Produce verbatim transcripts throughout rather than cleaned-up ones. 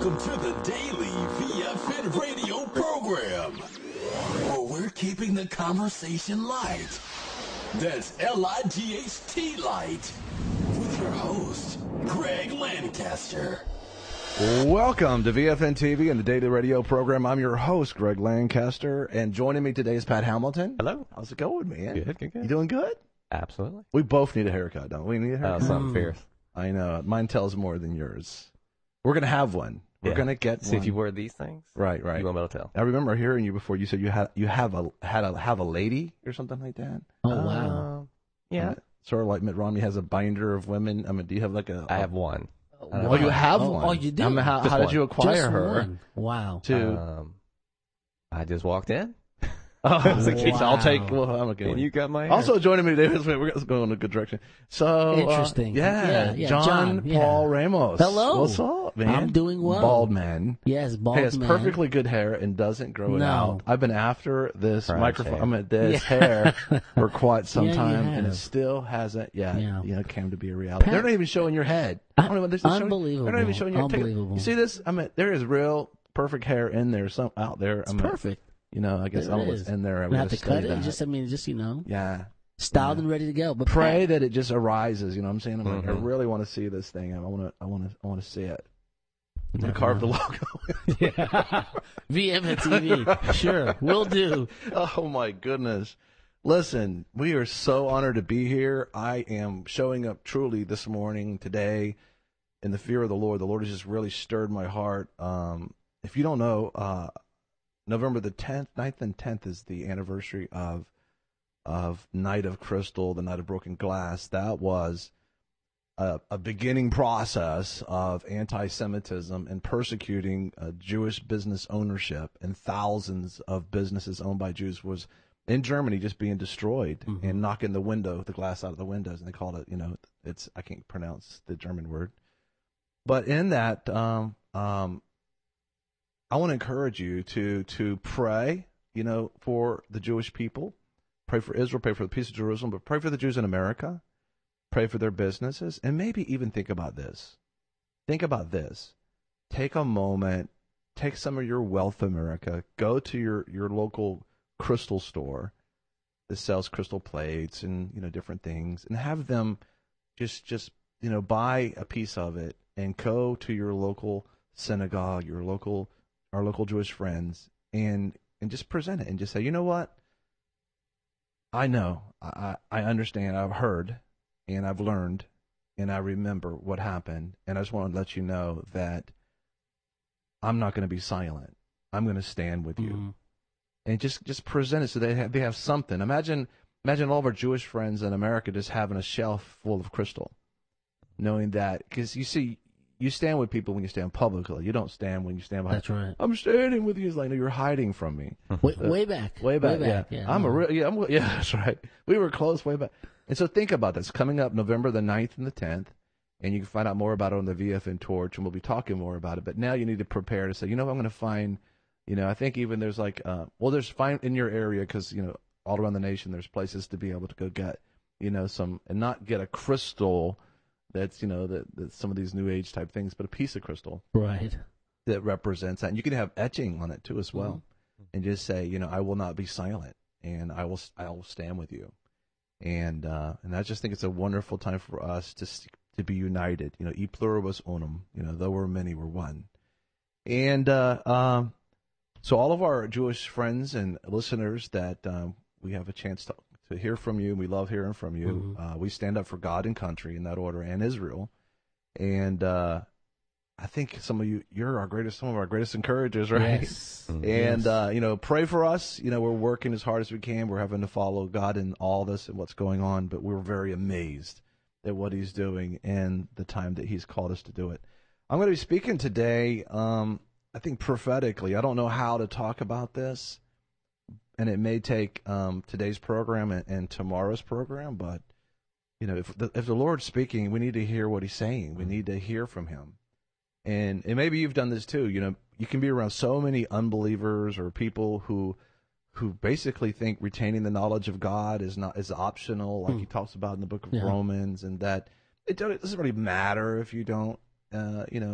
Welcome to the Daily V F N radio program, where we're keeping the conversation light. That's L I G H T light. With your host, Greg Lancaster. Welcome to V F N T V and the Daily Radio program. I'm your host, Greg Lancaster, and joining me today is Pat Hamilton. Hello. How's it going, man? Good, good, good. You doing good? Absolutely. We both need a haircut, don't we? Need a haircut? Oh, something fierce. I know. Mine tells more than yours. We're going to have one. We're Yeah. going to get See, one. if you wear these things, Right, right. you won't be able to tell. I remember hearing you before. You said you had you have a had a have a lady or something like that. Oh, wow. Um, yeah. Uh, sort of like Mitt Romney has a binder of women. I mean, do you have like a? I have one. Oh, you have Oh, one. oh, you do? I mean, how, Just how did one. you acquire Just her? one. Wow. To Um, I just walked in, oh, Wow. I'll take. Well, I'm okay. and you got my hair. Also joining me today, we're going to go in a good direction. So uh, Interesting. yeah, Yeah, yeah, John, John, yeah. Paul Ramos. Hello. What's up, man? I'm doing well. Bald man. Yes, bald He has man. perfectly good hair and doesn't grow it No. out. I've been after this Perhaps microphone, hair. I mean, this Yeah. hair for quite some Yeah, you time, and it have. still hasn't yet, Yeah. you know, came to be a reality. Pat- They're not even showing your head. I don't know what this is showing- Unbelievable. They're not even showing your take- Unbelievable. You see this? I mean, there is real perfect hair in there, some out there. It's I mean, perfect. You know, I guess There I it was is. in there. I We would have to cut it. that. and Just, I mean, just, you know, yeah. styled Yeah. and ready to go. But Pray Pat, that it just arises. You know what I'm saying? I'm like, I Mhm. really want to see this thing. I want to. I want to. I want to see it. I'm gonna Never carve the mind. logo. yeah. V M T V. Sure. Will do. Oh my goodness! Listen, we are so honored to be here. I am showing up truly this morning, today, in the fear of the Lord. The Lord has just really stirred my heart. Um, if you don't know, uh, November the tenth, ninth and tenth is the anniversary of of Night of Crystal, the Night of Broken Glass. That was a, a beginning process of anti-Semitism and persecuting uh, Jewish business ownership, and thousands of businesses owned by Jews was in Germany just being destroyed Mhm. and knocking the window, the glass out of the windows, and they called it, you know, it's I can't pronounce the German word, but in that, um, um, I want to encourage you to to pray, you know, for the Jewish people, pray for Israel, pray for the peace of Jerusalem, but pray for the Jews in America. Pray for their businesses, and maybe even think about this. Think about this. Take a moment, take some of your wealth, America, go to your, your local crystal store that sells crystal plates and, you know, different things, and have them just, just you know, buy a piece of it and go to your local synagogue, your local, our local Jewish friends, and, and just present it and just say, you know what? I know, I, I understand, I've heard, and I've learned, and I remember what happened, and I just want to let you know that I'm not going to be silent. I'm going to stand with you, Mhm. and just just present it so they have, they have something. Imagine imagine all of our Jewish friends in America just having a shelf full of crystal, knowing that, because you see, you stand with people when you stand publicly. You don't stand when you stand behind. That's right. I'm standing with you. It's like, no, you're hiding from me. Way, way back. Way back, yeah. yeah. I'm a no. real, yeah, I'm, yeah, that's right. We were close way back. And so think about this. Coming up November the ninth and the tenth, and you can find out more about it on the V F N Torch, and we'll be talking more about it. But now you need to prepare to say, you know, I'm going to find, you know, I think even there's like, uh, well, there's find in your area, because, you know, all around the nation, there's places to be able to go get, you know, some, and not get a crystal that's, you know, that, that some of these new age type things, but a piece of crystal Right. that represents that. And you can have etching on it too as well, Mm-hmm. and just say, you know, I will not be silent, and I will I will stand with you, and uh, and I just think it's a wonderful time for us to to be united. You know, e pluribus unum. You know, though we're many, we're one. And uh, um, so all of our Jewish friends and listeners that um, we have a chance to to hear from you, we love hearing from you. Mhm. Uh, we stand up for God and country in that order, and Israel, and. Uh, I think some of you, you're our greatest, some of our greatest encouragers, right? Yes. And, Yes. uh, you know, pray for us. You know, we're working as hard as we can. We're having to follow God in all this and what's going on, but we're very amazed at what he's doing and the time that he's called us to do it. I'm going to be speaking today, um, I think prophetically. I don't know how to talk about this, and it may take um, today's program and, and tomorrow's program, but, you know, if the, if the Lord's speaking, we need to hear what he's saying. We need to hear from him. And, and maybe you've done this too. You know, you can be around so many unbelievers or people who who basically think retaining the knowledge of God is not is optional, like Hmm. he talks about in the book of Yeah. Romans, and that it, don't, it doesn't really matter if you don't, uh, you know,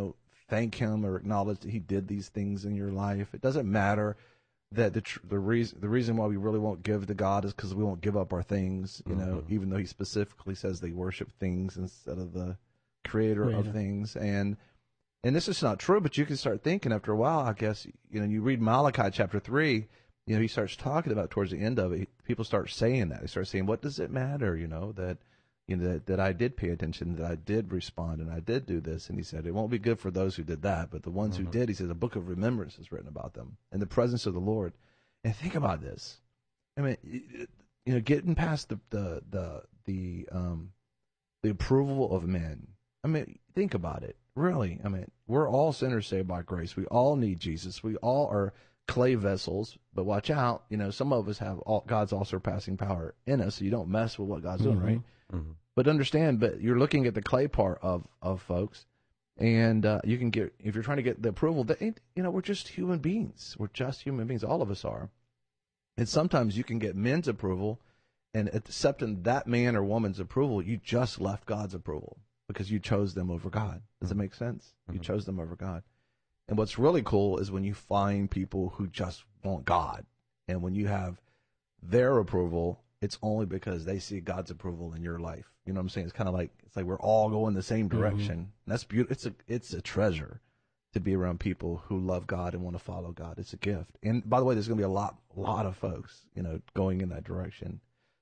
thank him or acknowledge that he did these things in your life. It doesn't matter that the tr- the reason the reason why we really won't give to God is because we won't give up our things, you know, Mm-hmm. even though he specifically says they worship things instead of the creator, Creator. of things. And and this is not true, but you can start thinking after a while, I guess, you know, you read Malachi chapter three, you know, he starts talking about towards the end of it, people start saying that. They start saying, what does it matter, you know, that you know, that, that I did pay attention, that I did respond, and I did do this. And he said, it won't be good for those who did that, but the ones Mm-hmm. who did, he says, a book of remembrance is written about them in the presence of the Lord. And think about this. I mean, you know, getting past the, the, the, the, um, the approval of men. I mean, think about it. Really. I mean, we're all sinners saved by grace. We all need Jesus. We all are clay vessels, but watch out. You know, some of us have all, God's all surpassing power in us, so you don't mess with what God's doing, right? Mm-hmm. But understand, but you're looking at the clay part of, of folks, and uh, you can get, if you're trying to get the approval, that ain't, you know, we're just human beings. We're just human beings. All of us are. And sometimes you can get men's approval, and accepting that man or woman's approval, you just left God's approval because you chose them over God. Does it make sense? You Mm-hmm. chose them over God. And what's really cool is when you find people who just want God, and when you have their approval, it's only because they see God's approval in your life. You know what I'm saying? It's kind of like, it's like we're all going the same direction. And that's beautiful. It's a, it's a treasure to be around people who love God and want to follow God. It's a gift. And by the way, there's going to be a lot, lot of folks, you know, going in that direction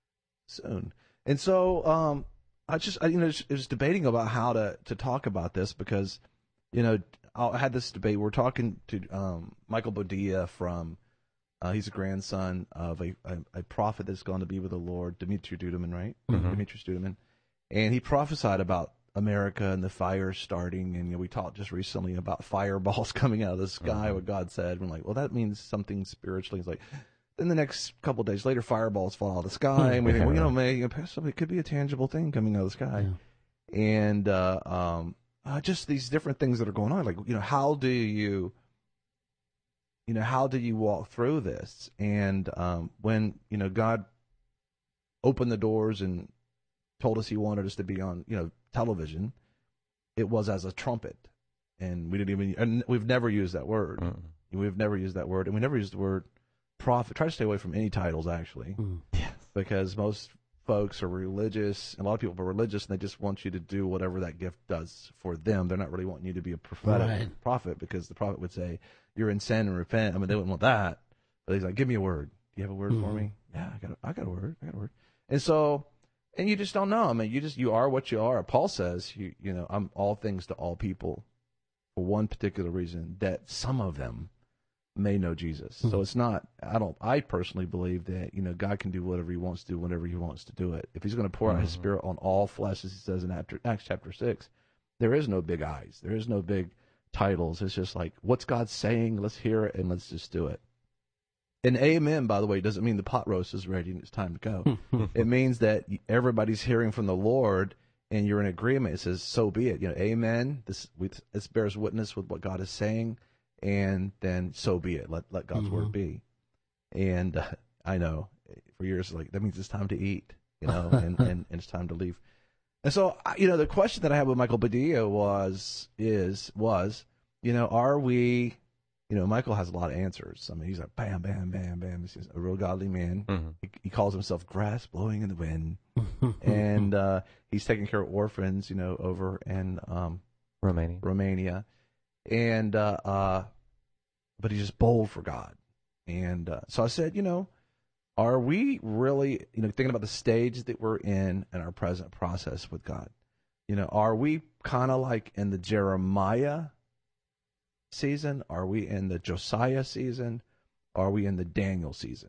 soon. And so, um, I just, I, you know, I was debating about how to, to talk about this because, you know, I had this debate. We're talking to, um, Michael Bodilla from, Uh, he's a grandson of a, a, a prophet that's gone to be with the Lord, Dimitri Duduman, right? Mhm. Dimitri Duduman. And he prophesied about America and the fire starting. And you know, we talked just recently about fireballs coming out of the sky, what God said. And we're like, well, that means something spiritually. It's like, then the next couple of days later, fireballs fall out of the sky. And we think, well, you know, maybe it could be a tangible thing coming out of the sky. Yeah. And uh, um, uh, just these different things that are going on. Like, you know, how do you... You know, how do you walk through this? And um, when, you know, God opened the doors and told us he wanted us to be on, you know, television, it was as a trumpet. And we didn't even, and we've never used that word. Mm. We've never used that word. And we never used the word prophet. Try to stay away from any titles, actually, Mm. because most folks are religious. And a lot of people are religious, and they just want you to do whatever that gift does for them. They're not really wanting you to be a prophetic Right. prophet, because the prophet would say, you're in sin and repent. I mean, they wouldn't want that. But he's like, give me a word. Do you have a word for Mhm. me? Yeah, I got a, I got a word. I got a word. And so, and you just don't know. I mean, you just, you are what you are. Paul says, you, you know, I'm all things to all people for one particular reason, that some of them may know Jesus. So it's not, I don't, I personally believe that, you know, God can do whatever he wants to do whenever he wants to do it. If he's going to pour out his Mhm. spirit on all flesh, as he says in Acts chapter six, there is no big eyes. There is no big titles. It's just like, what's God saying? Let's hear it and let's just do it. And amen, by the way, doesn't mean the pot roast is ready and it's time to go. It means that everybody's hearing from the Lord and you're in agreement. It says, so be it. You know, amen. This, we, this bears witness with what God is saying. And then so be it. Let let God's word be. And uh, I know for years, like, that means it's time to eat, you know, and, and, and it's time to leave. And so, I- you know, the question that I had with Michael Badillo was, is, was, you know, are we, you know, Michael has a lot of answers. I mean, he's like, bam, bam, bam, bam. He's a real godly man. Mhm. He, he calls himself grass blowing in the wind. And uh, he's taking care of orphans, you know, over in um, Romania. Romania. And, uh, uh, but he's just bold for God. And uh, so I said, you know, are we really, you know, thinking about the stage that we're in in our present process with God? You know, are we kind of like in the Jeremiah season? Are we in the Josiah season? Are we in the Daniel season?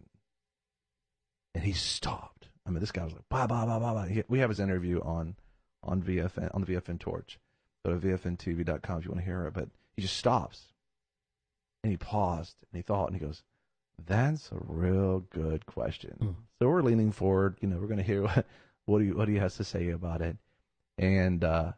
And he stopped. I mean, this guy was like, blah, blah, blah, blah, blah. He, we have his interview on, on V F N, on the V F N Torch. Go to V F N T V dot com if you want to hear it. But he just stops. And he paused and he thought, and he goes, that's a real good question. Mm. So we're leaning forward. You know, we're going to hear what, what, he, what he has to say about it. And uh,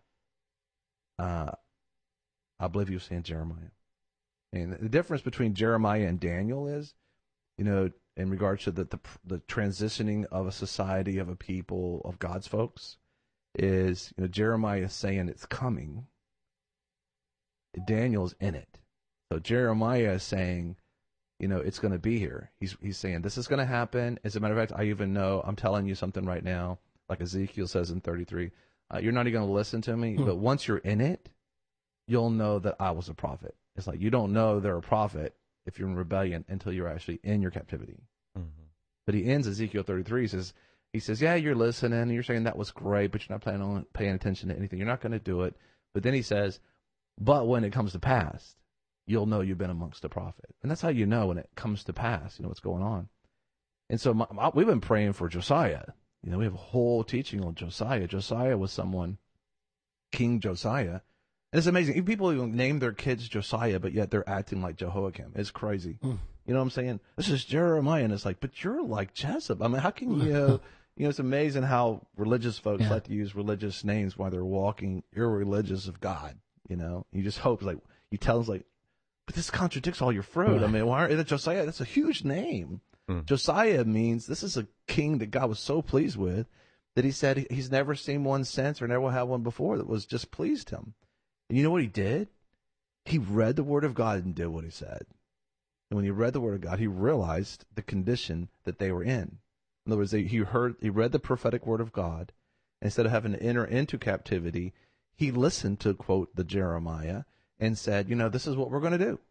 uh, I believe he was saying Jeremiah. And the difference between Jeremiah and Daniel is, you know, in regards to the, the, the transitioning of a society, of a people, of God's folks, is, you know, Jeremiah is saying it's coming. Daniel's in it. So Jeremiah is saying, you know, it's going to be here. He's he's saying this is going to happen. As a matter of fact, I even know, I'm telling you something right now, like Ezekiel says in thirty-three, uh, you're not even going to listen to me, hmm. but once you're in it, you'll know that I was a prophet. It's like you don't know they're a prophet if you're in rebellion until you're actually in your captivity. Mm-hmm. But he ends Ezekiel thirty-three, he says, he says, yeah, you're listening, you're saying that was great, but you're not planning on paying attention to anything. You're not going to do it. But then he says, but when it comes to pass, you'll know you've been amongst the prophet. And that's how you know when it comes to pass, you know what's going on. And so my, my, we've been praying for Josiah. You know, we have a whole teaching on Josiah. Josiah was someone, King Josiah. And it's amazing. People even name their kids Josiah, but yet they're acting like Jehoiakim. It's crazy. Mm. You know what I'm saying? This is Jeremiah, and it's like, but you're like Jezebel. I mean, how can you, uh, you know, it's amazing how religious folks yeah. like to use religious names while they're walking irreligious of God. You know, you just hope, like, you tell us, like, but this contradicts all your fruit. Right. I mean, why are Josiah? That's a huge name. Mm. Josiah means this is a king that God was so pleased with that he said he's never seen one since or never will have one before that was just pleased him. And you know what he did? He read the word of God and did what he said. And when he read the word of God, he realized the condition that they were in. In other words, they, he heard, he read the prophetic word of God. Instead of having to enter into captivity, he listened to, quote, the Jeremiah and said, you know, this is what we're going to do.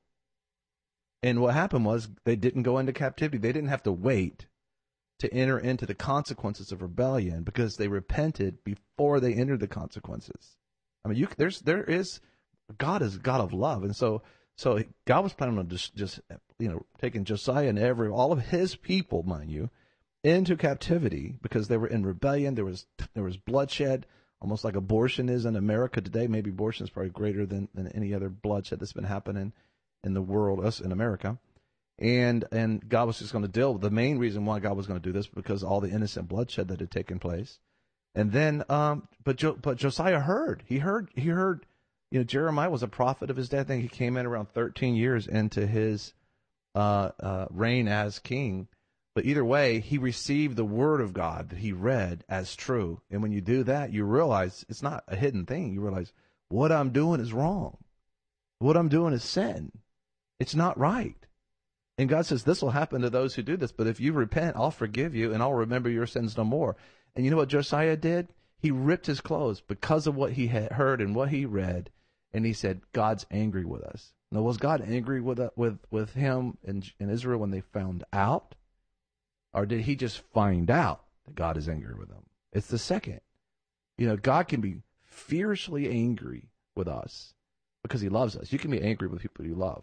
And what happened was they didn't go into captivity. They didn't have to wait to enter into the consequences of rebellion because they repented before they entered the consequences. I mean, you, there's, there is, God is a God of love. And so, so God was planning on just, just, you know, taking Josiah and every, all of his people, mind you, into captivity because they were in rebellion. There was, there was bloodshed, almost like abortion is in America today. Maybe abortion is probably greater than, than any other bloodshed that's been happening in the world, us in America. And, and God was just going to deal with the main reason why God was going to do this because all the innocent bloodshed that had taken place. And then, um, but jo- but Josiah heard. He heard. He heard. You know, Jeremiah was a prophet of his day. I think he came in around thirteen years into his uh, uh, reign as king. But either way, he received the word of God that he read as true. And when you do that, you realize it's not a hidden thing. You realize what I'm doing is wrong. What I'm doing is sin. It's not right. And God says this will happen to those who do this. But if you repent, I'll forgive you and I'll remember your sins no more. And you know what Josiah did? He ripped his clothes because of what he had heard and what he read. And he said, God's angry with us. Now, was God angry with uh, with, with him in, in Israel when they found out? Or did he just find out that God is angry with them? It's the second. You know, God can be fiercely angry with us because he loves us. You can be angry with people you love.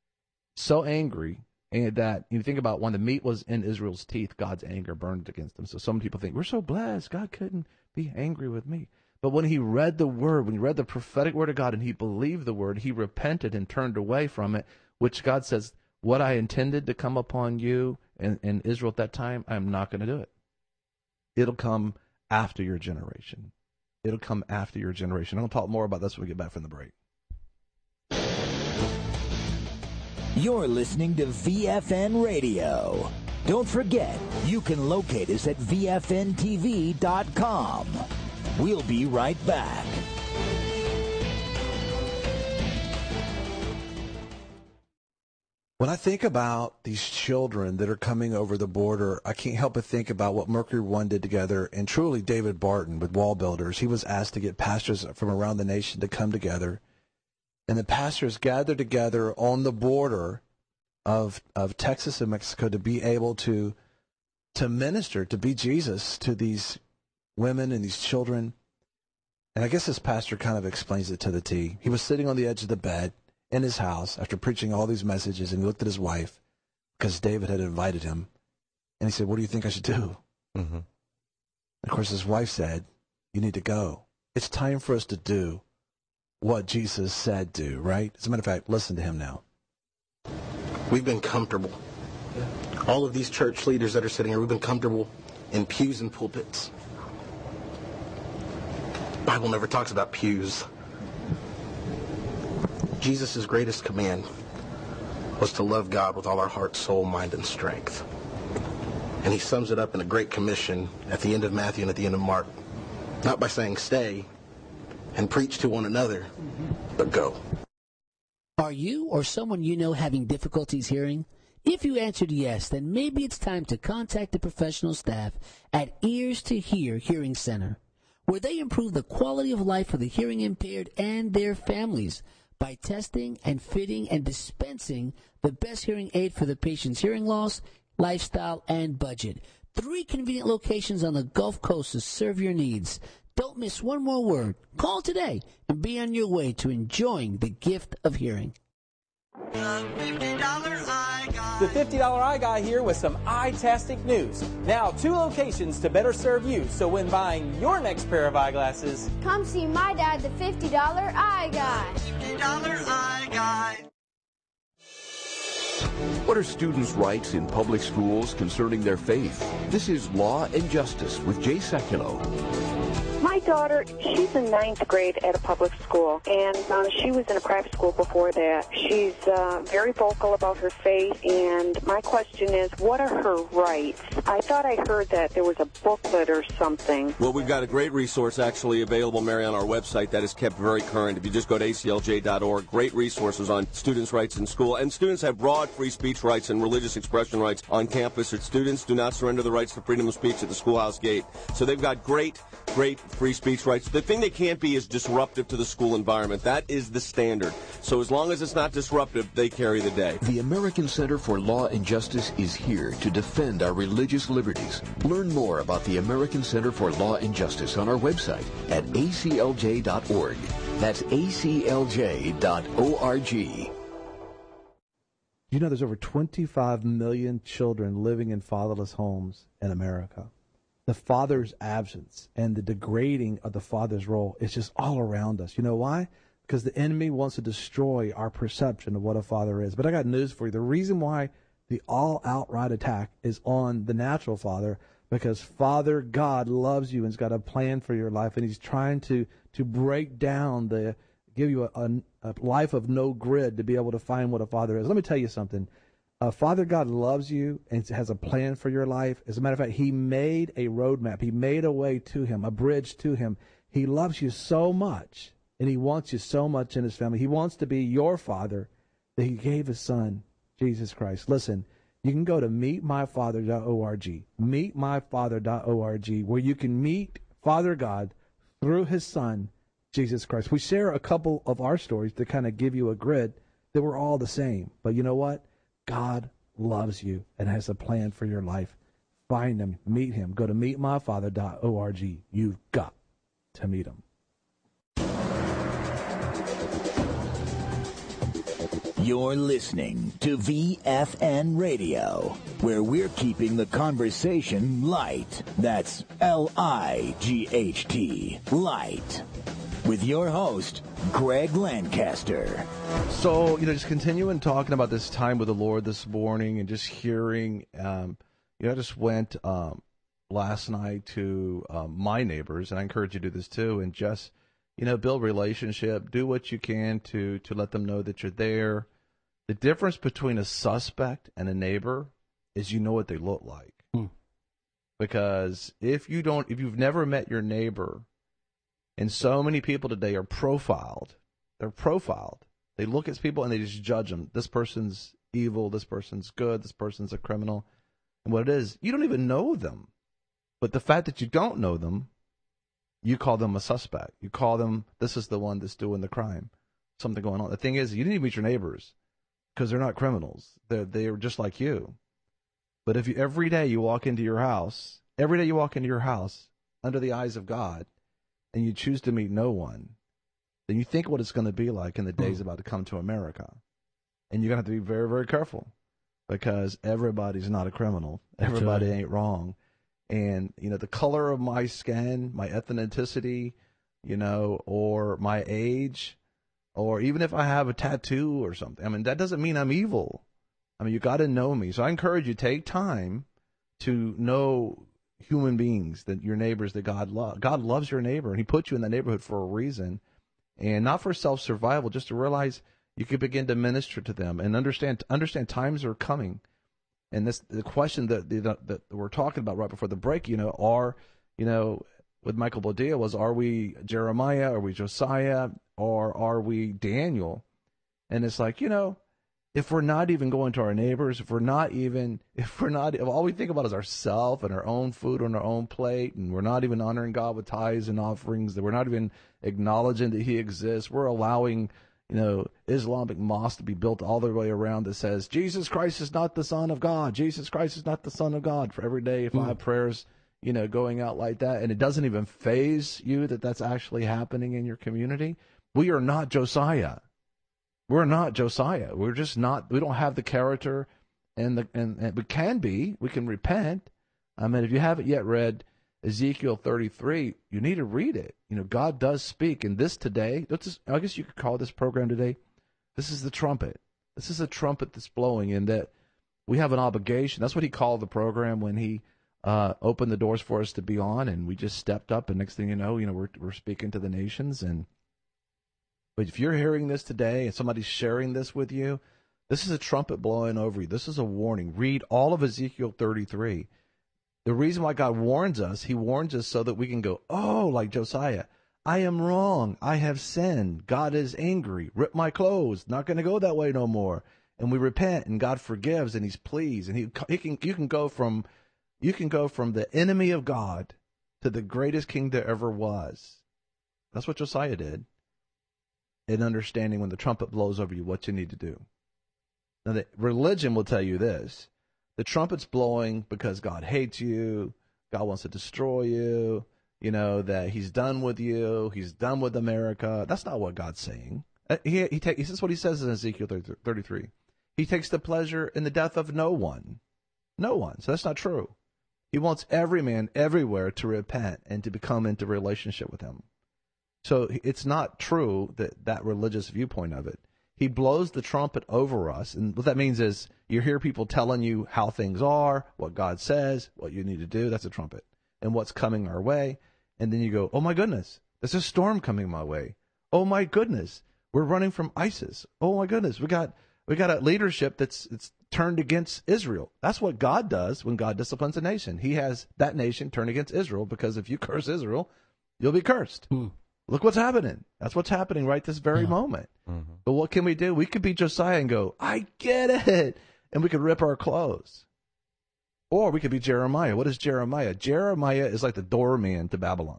So angry. And that you think about when the meat was in Israel's teeth, God's anger burned against them. So some people think, we're so blessed, God couldn't be angry with me. But when he read the word, when he read the prophetic word of God and he believed the word, he repented and turned away from it, which God says, what I intended to come upon you and, and Israel at that time, I'm not going to do it. It'll come after your generation. It'll come after your generation. I'm going to talk more about this when we get back from the break. You're listening to V F N Radio. Don't forget, you can locate us at V F N T V dot com. We'll be right back. When I think about these children that are coming over the border, I can't help but think about what Mercury One did together, and truly David Barton with Wall Builders. He was asked to get pastors from around the nation to come together. And the pastors gathered together on the border of of Texas and Mexico to be able to to minister, to be Jesus to these women and these children. And I guess this pastor kind of explains it to the T. He was sitting on the edge of the bed in his house after preaching all these messages, and he looked at his wife because David had invited him. And he said, what do you think I should do? Mm-hmm. Of course, his wife said, you need to go. It's time for us to do what Jesus said do, right? As a matter of fact, listen to him now. We've been comfortable. All of these church leaders that are sitting here, we've been comfortable in pews and pulpits. The Bible never talks about pews. Jesus' greatest command was to love God with all our heart, soul, mind, and strength. And he sums it up in a great commission at the end of Matthew and at the end of Mark. Not by saying stay and preach to one another, but go. Are you or someone you know having difficulties hearing? If you answered yes, then maybe it's time to contact the professional staff at Ears to Hear Hearing Center, where they improve the quality of life for the hearing impaired and their families by testing and fitting and dispensing the best hearing aid for the patient's hearing loss, lifestyle, and budget. Three convenient locations on the Gulf Coast to serve your needs. Don't miss one more word. Call today and be on your way to enjoying the gift of hearing. The fifty dollar Eye Guy here with some eye-tastic news. Now, two locations to better serve you, so when buying your next pair of eyeglasses, come see my dad, the fifty dollar Eye Guy. fifty dollar Eye Guy. What are students' rights in public schools concerning their faith? This is Law and Justice with Jay Sekulow. My daughter, she's in ninth grade at a public school, and uh, she was in a private school before that. She's uh, very vocal about her faith, and my question is, what are her rights? I thought I heard that there was a booklet or something. Well, we've got a great resource actually available, Mary, on our website that is kept very current. If you just go to A C L J dot org, great resources on students' rights in school. And students have broad free speech rights and religious expression rights on campus. Students do not surrender the rights to freedom of speech at the schoolhouse gate. So they've got great, great free speech rights. The thing they can't be is disruptive to the school environment. That is the standard. So as long as it's not disruptive, they carry the day. The American Center for Law and Justice is here to defend our religious liberties. Learn more about the American Center for Law and Justice on our website at A C L J dot org. That's A C L J dot org. You know there's over twenty-five million children living in fatherless homes in America. The father's absence and the degrading of the father's role is just all around us. You know why? Because the enemy wants to destroy our perception of what a father is. But I got news for you. The reason why the all-outright attack is on the natural father, because Father God loves you and has got a plan for your life, and he's trying to, to break down the, give you a, a, a life of no grid to be able to find what a father is. Let me tell you something. Uh, Father God loves you and has a plan for your life. As a matter of fact, he made a roadmap. He made a way to him, a bridge to him. He loves you so much, and he wants you so much in his family. He wants to be your father that he gave his son, Jesus Christ. Listen, you can go to meet my father dot org, meet my father dot org, where you can meet Father God through his son, Jesus Christ. We share a couple of our stories to kind of give you a grid that we're all the same. But you know what? God loves you and has a plan for your life. Find him, meet him. Go to meet my father dot org. You've got to meet him. You're listening to V F N Radio, where we're keeping the conversation light. That's L I G H T, light. With your host, Greg Lancaster. So, you know, just continuing talking about this time with the Lord this morning and just hearing, um, you know, I just went um, last night to um, my neighbors, and I encourage you to do this too, and just, you know, build relationship, do what you can to, to let them know that you're there. The difference between a suspect and a neighbor is you know what they look like. Hmm. Because if you don't, if you've never met your neighbor, and so many people today are profiled. They're profiled. They look at people and they just judge them. This person's evil. This person's good. This person's a criminal. And what it is, you don't even know them. But the fact that you don't know them, you call them a suspect. You call them, this is the one that's doing the crime. Something going on. The thing is, you didn't even meet your neighbors because they're not criminals. They're, they're just like you. But if you, every day you walk into your house, every day you walk into your house under the eyes of God, and you choose to meet no one, then you think what it's going to be like in the days about to come to America. And you're going to have to be very, very careful because everybody's not a criminal. Everybody ain't wrong. And, you know, the color of my skin, my ethnicity, you know, or my age, or even if I have a tattoo or something, I mean, that doesn't mean I'm evil. I mean, you got to know me. So I encourage you, take time to know human beings, that your neighbors that God loves. God loves your neighbor, and he put you in that neighborhood for a reason, and not for self-survival, just to realize you could begin to minister to them and understand understand times are coming. And this the question that, that, that we're talking about right before the break, you know, are, you know, with Michael Bodea was, are we Jeremiah, are we Josiah, or are we Daniel? And it's like, you know, if we're not even going to our neighbors, if we're not even, if we're not, if all we think about is ourselves and our own food on our own plate, and we're not even honoring God with tithes and offerings, that we're not even acknowledging that he exists, we're allowing, you know, Islamic mosque to be built all the way around that says, Jesus Christ is not the Son of God. Jesus Christ is not the Son of God, for every day, five mm. prayers, you know, going out like that. And it doesn't even faze you that that's actually happening in your community. We are not Josiah. We're not Josiah. We're just not, we don't have the character, and the and, and we can be. We can repent. I mean, if you haven't yet read Ezekiel thirty-three, you need to read it. You know, God does speak. And this today, just, I guess you could call this program today, this is the trumpet. This is a trumpet that's blowing, in that we have an obligation. That's what he called the program when he uh, opened the doors for us to be on, and we just stepped up, and next thing you know, you know, we're we're speaking to the nations. And but if you're hearing this today and somebody's sharing this with you, this is a trumpet blowing over you. This is a warning. Read all of Ezekiel thirty-three. The reason why God warns us, he warns us so that we can go, oh, like Josiah, I am wrong. I have sinned. God is angry. Rip my clothes. Not going to go that way no more. And we repent, and God forgives, and he's pleased. And he, he can, you can go from, you can go from the enemy of God to the greatest king there ever was. That's what Josiah did. In understanding when the trumpet blows over you, what you need to do. Now, the religion will tell you this. The trumpet's blowing because God hates you. God wants to destroy you. You know, that he's done with you. He's done with America. That's not what God's saying. He, he, take, he says what he says in Ezekiel thirty-three. He takes the pleasure in the death of no one. No one. So that's not true. He wants every man everywhere to repent and to become into relationship with him. So it's not true that that religious viewpoint of it. He blows the trumpet over us. And what that means is you hear people telling you how things are, what God says, what you need to do. That's a trumpet. And what's coming our way. And then you go, oh, my goodness, there's a storm coming my way. Oh, my goodness, we're running from ISIS. Oh, my goodness, we got we got a leadership that's it's turned against Israel. That's what God does when God disciplines a nation. He has that nation turn against Israel, because if you curse Israel, you'll be cursed. Hmm. Look what's happening. That's what's happening right this very yeah. moment. Mm-hmm. But what can we do? We could be Josiah and go, I get it. And we could rip our clothes. Or we could be Jeremiah. What is Jeremiah? Jeremiah is like the doorman to Babylon.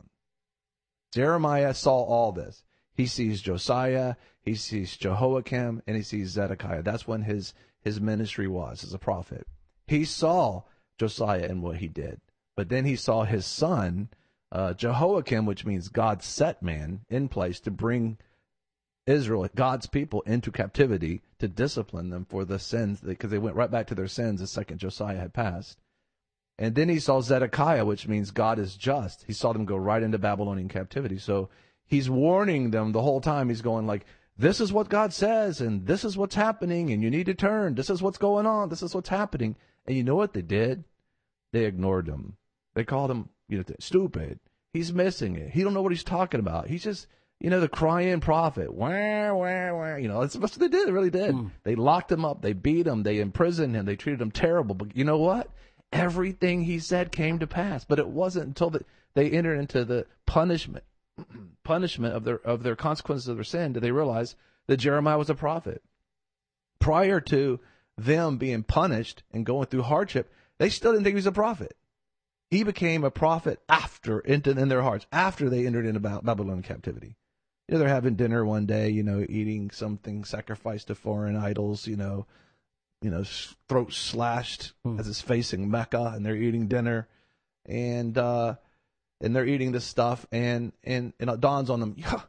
Jeremiah saw all this. He sees Josiah, he sees Jehoiakim, and he sees Zedekiah. That's when his, his ministry was as a prophet. He saw Josiah and what he did. But then he saw his son, Uh, Jehoiakim, which means God set man in place to bring Israel, God's people, into captivity to discipline them for the sins, because they went right back to their sins the second Josiah had passed. And then he saw Zedekiah, which means God is just. He saw them go right into Babylonian captivity. So he's warning them the whole time. He's going like, this is what God says, and this is what's happening, and you need to turn. This is what's going on. This is what's happening. And you know what they did? They ignored him. They called him, you know, stupid. He's missing it. He don't know what he's talking about. He's just, you know, the crying prophet. Wah, wah, wah. You know, that's, that's what they did. They really did. Mm. They locked him up. They beat him. They imprisoned him. They treated him terrible. But you know what? Everything he said came to pass. But it wasn't until the, they entered into the punishment, punishment of their of their consequences of their sin did they realize that Jeremiah was a prophet. Prior to them being punished and going through hardship, they still didn't think he was a prophet. He became a prophet after, into in their hearts, after they entered into Babylonian captivity. You know, they're having dinner one day, you know, eating something sacrificed to foreign idols, you know, you know, throat slashed mm. as it's facing Mecca, and they're eating dinner, and uh, and they're eating this stuff, and and, and it dawns on them, yeah,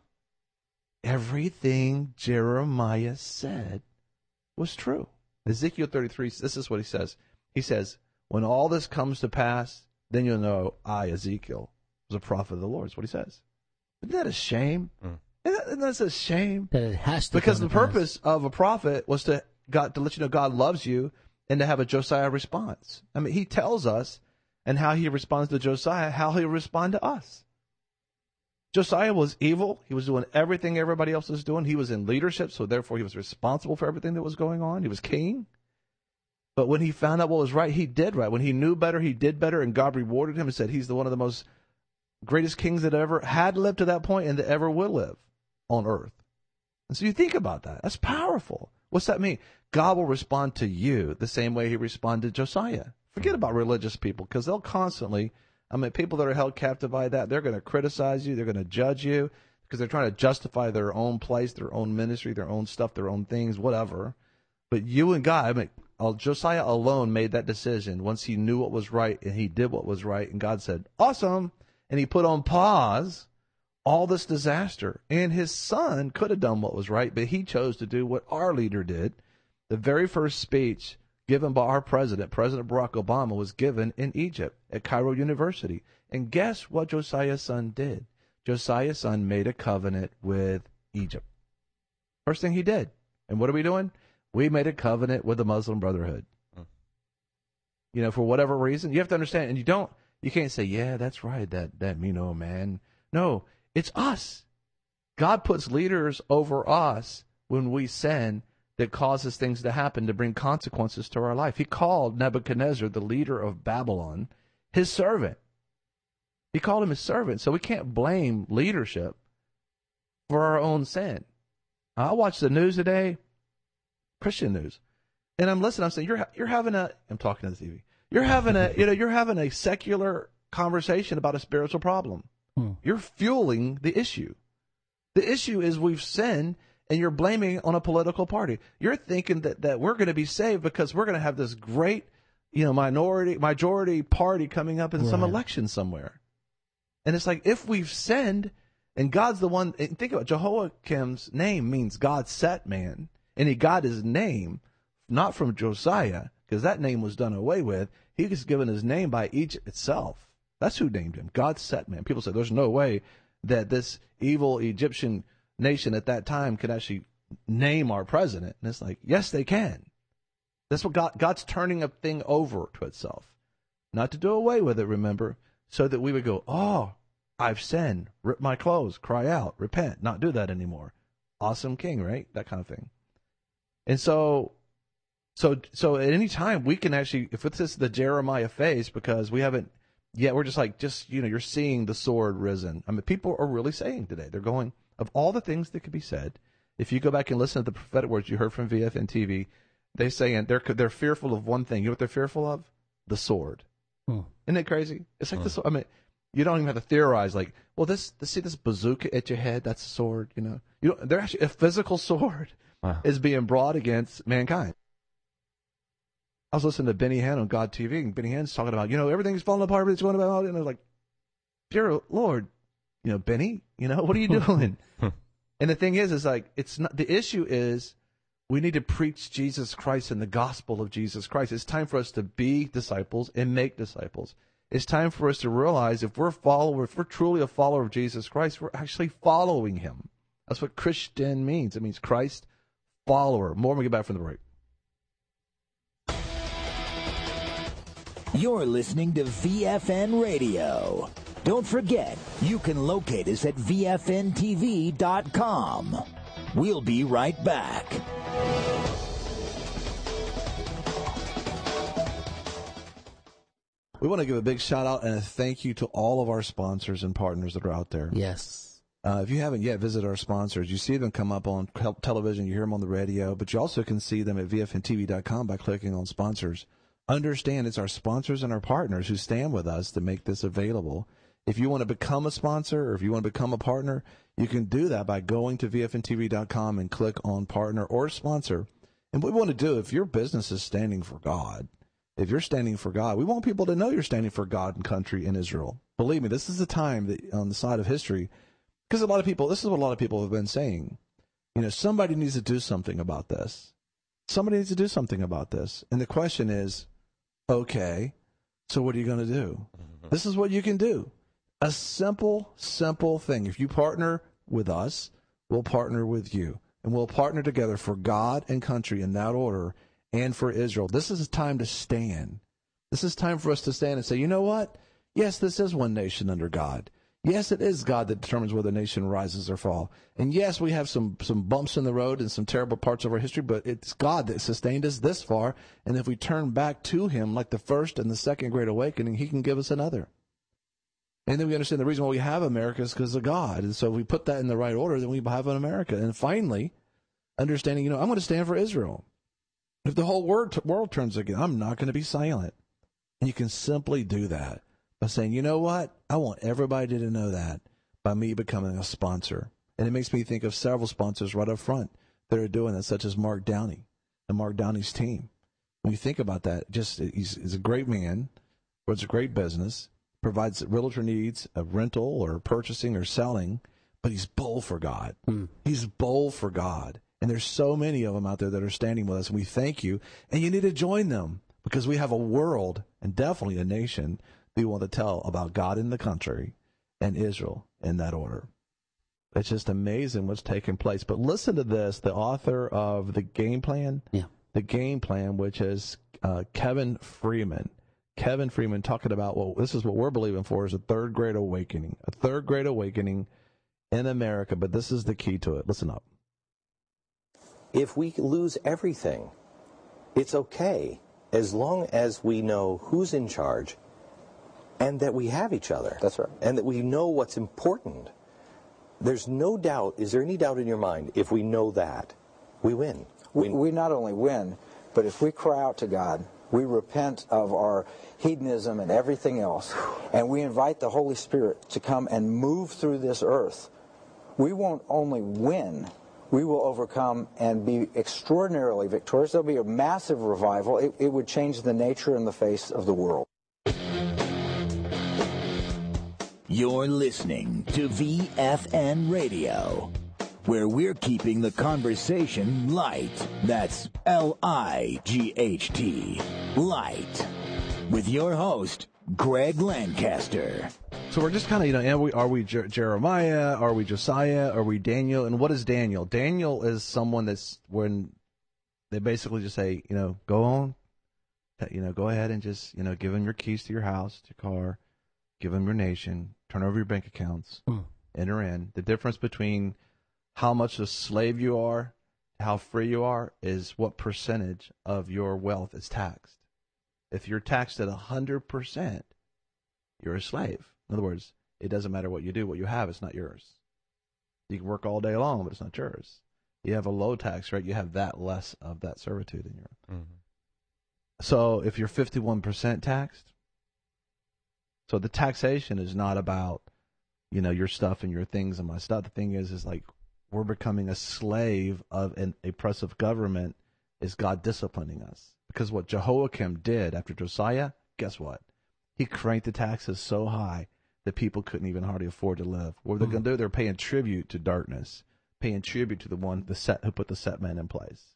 everything Jeremiah said was true. Ezekiel thirty-three, this is what he says. He says, when all this comes to pass, then you'll know I, Ezekiel, was a prophet of the Lord. Is what he says. Isn't that a shame? Mm. Isn't that a shame? That it has to. Because the pass. purpose of a prophet was to God to let you know God loves you, and to have a Josiah response. I mean, he tells us, and how he responds to Josiah, how he'll respond to us. Josiah was evil. He was doing everything everybody else was doing. He was in leadership, so therefore he was responsible for everything that was going on. He was king. But when he found out what was right, he did right. When he knew better, he did better, and God rewarded him and said he's the one of the most greatest kings that ever had lived to that point and that ever will live on earth. And so you think about that. That's powerful. What's that mean? God will respond to you the same way he responded to Josiah. Forget about religious people, because they'll constantly, I mean, people that are held captive by that, they're going to criticize you, they're going to judge you, because they're trying to justify their own place, their own ministry, their own stuff, their own things, whatever. But you and God, I mean, Josiah alone made that decision once he knew what was right and he did what was right. And God said, awesome. And he put on pause all this disaster. And his son could have done what was right, but he chose to do what our leader did. The very first speech given by our president, President Barack Obama, was given in Egypt at Cairo University. And guess what Josiah's son did? Josiah's son made a covenant with Egypt. First thing he did. And what are we doing? We made a covenant with the Muslim Brotherhood. Hmm. You know, for whatever reason, you have to understand, and you don't, you can't say, yeah, that's right, that, that mean old man. No, it's us. God puts leaders over us when we sin that causes things to happen to bring consequences to our life. He called Nebuchadnezzar, the leader of Babylon, his servant. He called him his servant, so we can't blame leadership for our own sin. I watched the news today, Christian news, and I'm listening. I'm saying you're you're having a. I'm talking to the T V. You're having a you know you're having a secular conversation about a spiritual problem. Hmm. You're fueling the issue. The issue is we've sinned, and you're blaming on a political party. You're thinking that that we're going to be saved because we're going to have this great you know minority majority party coming up in right. some election somewhere. And it's like if we've sinned, and God's the one. And think about it, Jehoiakim's name means God set man. And he got his name, not from Josiah, because that name was done away with. He was given his name by Egypt itself. That's who named him. God set man. People say there's no way that this evil Egyptian nation at that time could actually name our president. And it's like, yes, they can. That's what God, God's turning a thing over to itself. Not to do away with it, remember, so that we would go, oh, I've sinned. Rip my clothes. Cry out. Repent. Not do that anymore. Awesome king, right? That kind of thing. And so, so, so at any time we can actually, if this is the Jeremiah phase, because we haven't yet, we're just like, just, you know, you're seeing the sword risen. I mean, people are really saying today, they're going, of all the things that could be said, if you go back and listen to the prophetic words you heard from V F N T V, they're saying they're, they're fearful of one thing. You know what they're fearful of? The sword. Hmm. Isn't it crazy? It's like hmm. this, I mean, you don't even have to theorize like, well, this, see this bazooka at your head, that's a sword, you know, you know, they're actually a physical sword. Wow. Is being brought against mankind. I was listening to Benny Hinn on God T V, and Benny Hinn's talking about, you know, everything's falling apart, everything's going about, and I was like, dear Lord, you know, Benny, you know, what are you doing? And the thing is, is like, it's not, the issue is we need to preach Jesus Christ and the gospel of Jesus Christ. It's time for us to be disciples and make disciples. It's time for us to realize if we're followers, if we're truly a follower of Jesus Christ, we're actually following him. That's what Christian means. It means Christ follower. More when we get back from the break. You're listening to V F N Radio. Don't forget, you can locate us at V F N T V dot com. We'll be right back. We want to give a big shout out and a thank you to all of our sponsors and partners that are out there. Yes. Uh, if you haven't yet visited our sponsors, you see them come up on television, you hear them on the radio, but you also can see them at V F N T V dot com by clicking on sponsors. Understand it's our sponsors and our partners who stand with us to make this available. If you want to become a sponsor or if you want to become a partner, you can do that by going to V F N T V dot com and click on partner or sponsor. And what we want to do, if your business is standing for God, if you're standing for God, we want people to know you're standing for God and country in Israel. Believe me, this is the time that on the side of history, because a lot of people, this is what a lot of people have been saying. You know, somebody needs to do something about this. Somebody needs to do something about this. And the question is, okay, so what are you going to do? This is what you can do. A simple, simple thing. If you partner with us, we'll partner with you. And we'll partner together for God and country in that order and for Israel. This is a time to stand. This is time for us to stand and say, you know what? Yes, this is one nation under God. Yes, it is God that determines whether a nation rises or falls. And yes, we have some, some bumps in the road and some terrible parts of our history, but it's God that sustained us this far. And if we turn back to him like the first and the second Great Awakening, he can give us another. And then we understand the reason why we have America is because of God. And so if we put that in the right order, then we have an America. And finally, understanding, you know, I'm going to stand for Israel. If the whole world, world turns against, I'm not going to be silent. And you can simply do that by saying, you know what? I want everybody to know that by me becoming a sponsor. And it makes me think of several sponsors right up front that are doing that, such as Mark Downey and Mark Downey's team. When you think about that, just he's, he's a great man, runs a great business, provides realtor needs of rental or purchasing or selling, but he's bold for God. Mm. He's bold for God. And there's so many of them out there that are standing with us, and we thank you. And you need to join them because we have a world and definitely a nation that we want to tell about God in the country and Israel in that order. It's just amazing what's taking place. But listen to this, the author of The Game Plan, yeah. The Game Plan, which is uh, Kevin Freeman. Kevin Freeman talking about, well, this is what we're believing for, is a third great awakening, a third great awakening in America. But this is the key to it. Listen up. If we lose everything, it's okay as long as we know who's in charge and that we have each other. That's right. And that we know what's important. There's no doubt, is there any doubt in your mind, if we know that, we win. We, we not only win, but if we cry out to God, we repent of our hedonism and everything else, and we invite the Holy Spirit to come and move through this earth, we won't only win, we will overcome and be extraordinarily victorious. There'll be a massive revival. It, it would change the nature and the face of the world. You're listening to V F N Radio, where we're keeping the conversation light. That's L I G H T, light. With your host, Greg Lancaster. So we're just kind of, you know, are we, are we Jer- Jeremiah? Are we Josiah? Are we Daniel? And what is Daniel? Daniel is someone that's when they basically just say, you know, go on, you know, go ahead and just, you know, give them your keys to your house, to your car, give them your nation, turn over your bank accounts, mm. enter in. The difference between how much a slave you are, how free you are, is what percentage of your wealth is taxed. If you're taxed at one hundred percent, you're a slave. In other words, it doesn't matter what you do. What you have is not yours. You can work all day long, but it's not yours. You have a low tax rate, you have that less of that servitude in your. Mm-hmm. So if you're fifty-one percent taxed, so the taxation is not about, you know, your stuff and your things and my stuff. The thing is, is like we're becoming a slave of an oppressive government. Is God disciplining us? Because what Jehoiakim did after Josiah, guess what? He cranked the taxes so high that people couldn't even hardly afford to live. What were they mm-hmm. going to do? They're paying tribute to darkness, paying tribute to the one the set who put the set man in place.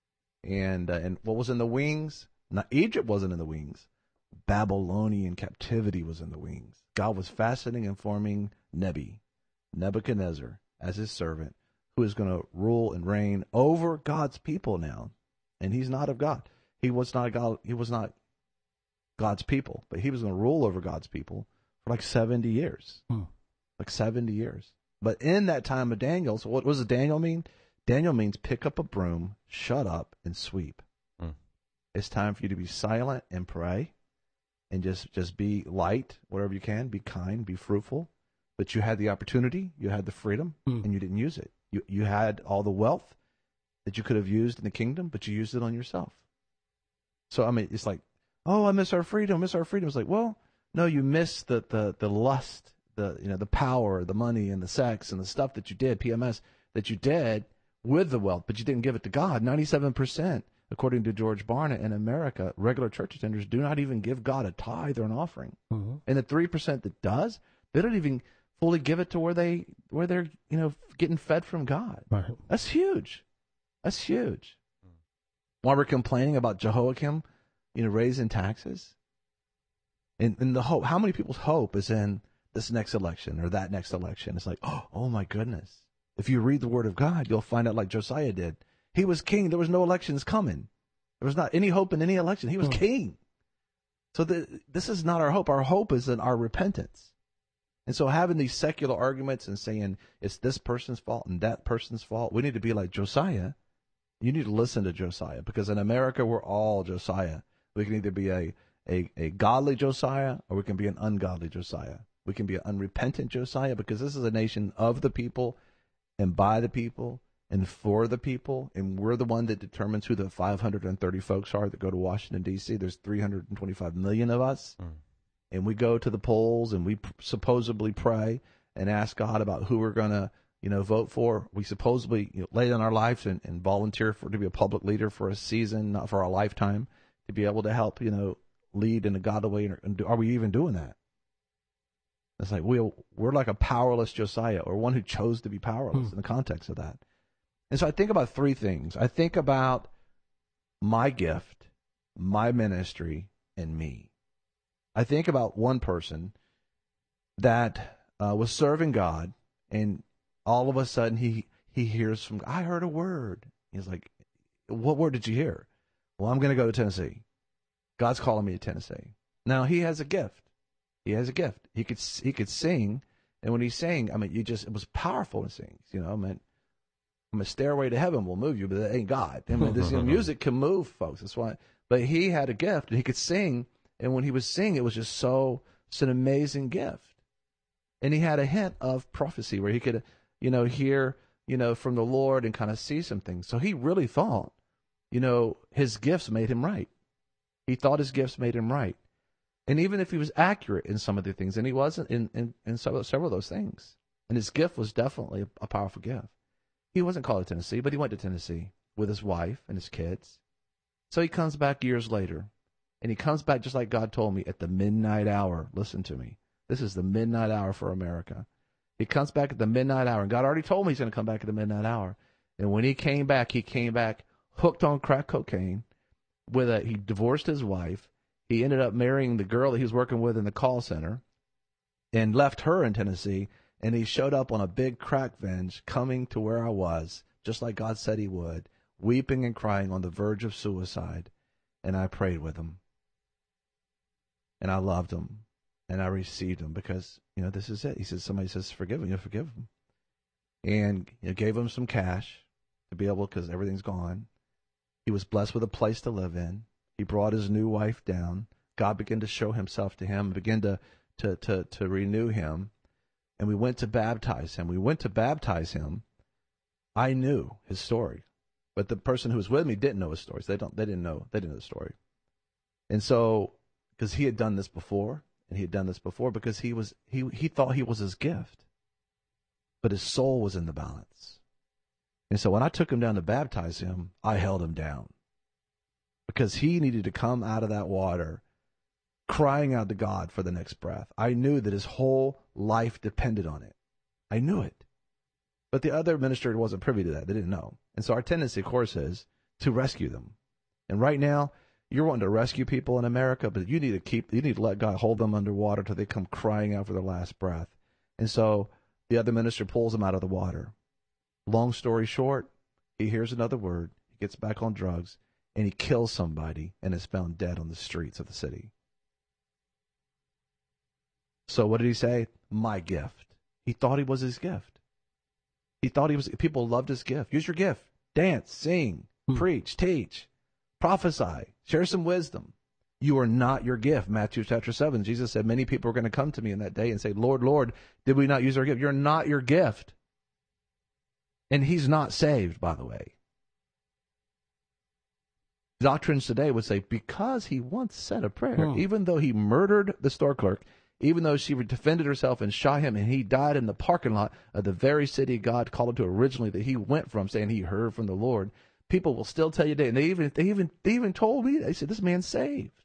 And uh, and what was in the wings? Not Egypt wasn't in the wings. Babylonian captivity was in the wings. God was fascinating and forming Nebi, Nebuchadnezzar, as his servant, who is going to rule and reign over God's people now. And he's not of God. He was not God. He was not God's people, but he was going to rule over God's people for like seventy years, hmm. like seventy years. But in that time of Daniel, so what, what does Daniel mean? Daniel means pick up a broom, shut up, and sweep. Hmm. It's time for you to be silent and pray, and just just be light, whatever you can. Be kind, be fruitful. But you had the opportunity, you had the freedom, hmm. and you didn't use it. You you had all the wealth that you could have used in the kingdom, but you used it on yourself. So, I mean, it's like, oh, I miss our freedom, miss our freedom. It's like, well, no, you miss the, the, the lust, the, you know, the power, the money and the sex and the stuff that you did, P M S, that you did with the wealth, but you didn't give it to God. ninety-seven percent, according to George Barna in America, regular church attenders do not even give God a tithe or an offering. Mm-hmm. And the three percent that does, they don't even fully give it to where, they, where they're, you know, getting fed from God. Right. That's huge. That's huge. While we're complaining about Jehoiakim, you know, raising taxes, and, and the hope, how many people's hope is in this next election or that next election? It's like, oh, oh my goodness. If you read the Word of God, you'll find out like Josiah did. He was king. There was no elections coming. There was not any hope in any election. He was hmm. king. So the, this is not our hope. Our hope is in our repentance. And so having these secular arguments and saying it's this person's fault and that person's fault, we need to be like Josiah. You need to listen to Josiah, because in America, we're all Josiah. We can either be a, a, a godly Josiah or we can be an ungodly Josiah. We can be an unrepentant Josiah, because this is a nation of the people and by the people and for the people, and we're the one that determines who the five hundred thirty folks are that go to Washington, D C. There's three hundred twenty-five million of us, mm. and we go to the polls, and we p- supposedly pray and ask God about who we're going to, you know, vote for. We supposedly, you know, lay down our lives and, and volunteer for to be a public leader for a season, not for our lifetime, to be able to help, you know, lead in a godly way. And do, are we even doing that? It's like we we're like a powerless Josiah, or one who chose to be powerless hmm. in the context of that. And so I think about three things. I think about my gift, my ministry, and me. I think about one person that uh, was serving God, and all of a sudden he, he hears from, I heard a word. He's like, what word did you hear? Well, I'm going to go to Tennessee. God's calling me to Tennessee. Now, he has a gift. He has a gift. He could he could sing, and when he sang, I mean, you just it was powerful to sing. You know, I mean, I mean, Stairway to Heaven will move you, but that ain't God. I mean, this, you know, music can move folks. That's why. But he had a gift, and he could sing, and when he was singing, it was just so it's an amazing gift. And he had a hint of prophecy where he could, you know, hear, you know, from the Lord and kind of see some things. So he really thought, you know, his gifts made him right. He thought his gifts made him right. And even if he was accurate in some of the things, and he wasn't in, in, in several, several of those things, and his gift was definitely a, a powerful gift. He wasn't called to Tennessee, but he went to Tennessee with his wife and his kids. So he comes back years later, and he comes back just like God told me at the midnight hour. Listen to me. This is the midnight hour for America. He comes back at the midnight hour, and God already told me he's going to come back at the midnight hour. And when he came back, he came back hooked on crack cocaine. With a, he divorced his wife. He ended up marrying the girl that he was working with in the call center and left her in Tennessee. And he showed up on a big crack binge coming to where I was, just like God said he would, weeping and crying on the verge of suicide. And I prayed with him. And I loved him. And I received him because, you know, this is it. He says, somebody says, forgive him, you forgive him. And you know, gave him some cash to be able, because everything's gone. He was blessed with a place to live in. He brought his new wife down. God began to show himself to him, began to, to, to, to renew him. And we went to baptize him. We went to baptize him. I knew his story, but the person who was with me didn't know his stories. They don't. They didn't know. They didn't know the story. And so, because he had done this before, and he had done this before, because he was he he thought he was his gift, but his soul was in the balance. And so when I took him down to baptize him, I held him down. Because he needed to come out of that water crying out to God for the next breath. I knew that his whole life depended on it. I knew it. But the other minister wasn't privy to that. They didn't know. And so our tendency, of course, is to rescue them. And right now, you're wanting to rescue people in America, but you need to keep, you need to let God hold them underwater till they come crying out for their last breath. And so the other minister pulls them out of the water. Long story short, he hears another word, he gets back on drugs, and he kills somebody and is found dead on the streets of the city. So what did he say? My gift. He thought he was his gift. He thought he was, people loved his gift. Use your gift. Dance, sing, hmm. preach, teach, prophesy, share some wisdom. You are not your gift. Matthew chapter seven, Jesus said, many people are going to come to me in that day and say, Lord, Lord, did we not use our gift? You're not your gift. And he's not saved, by the way. Doctrines today would say, because he once said a prayer, hmm. even though he murdered the store clerk, even though she defended herself and shot him, and he died in the parking lot of the very city God called him to originally, that he went from, saying he heard from the Lord, people will still tell you today, and they even they even they even told me, they said, this man's saved.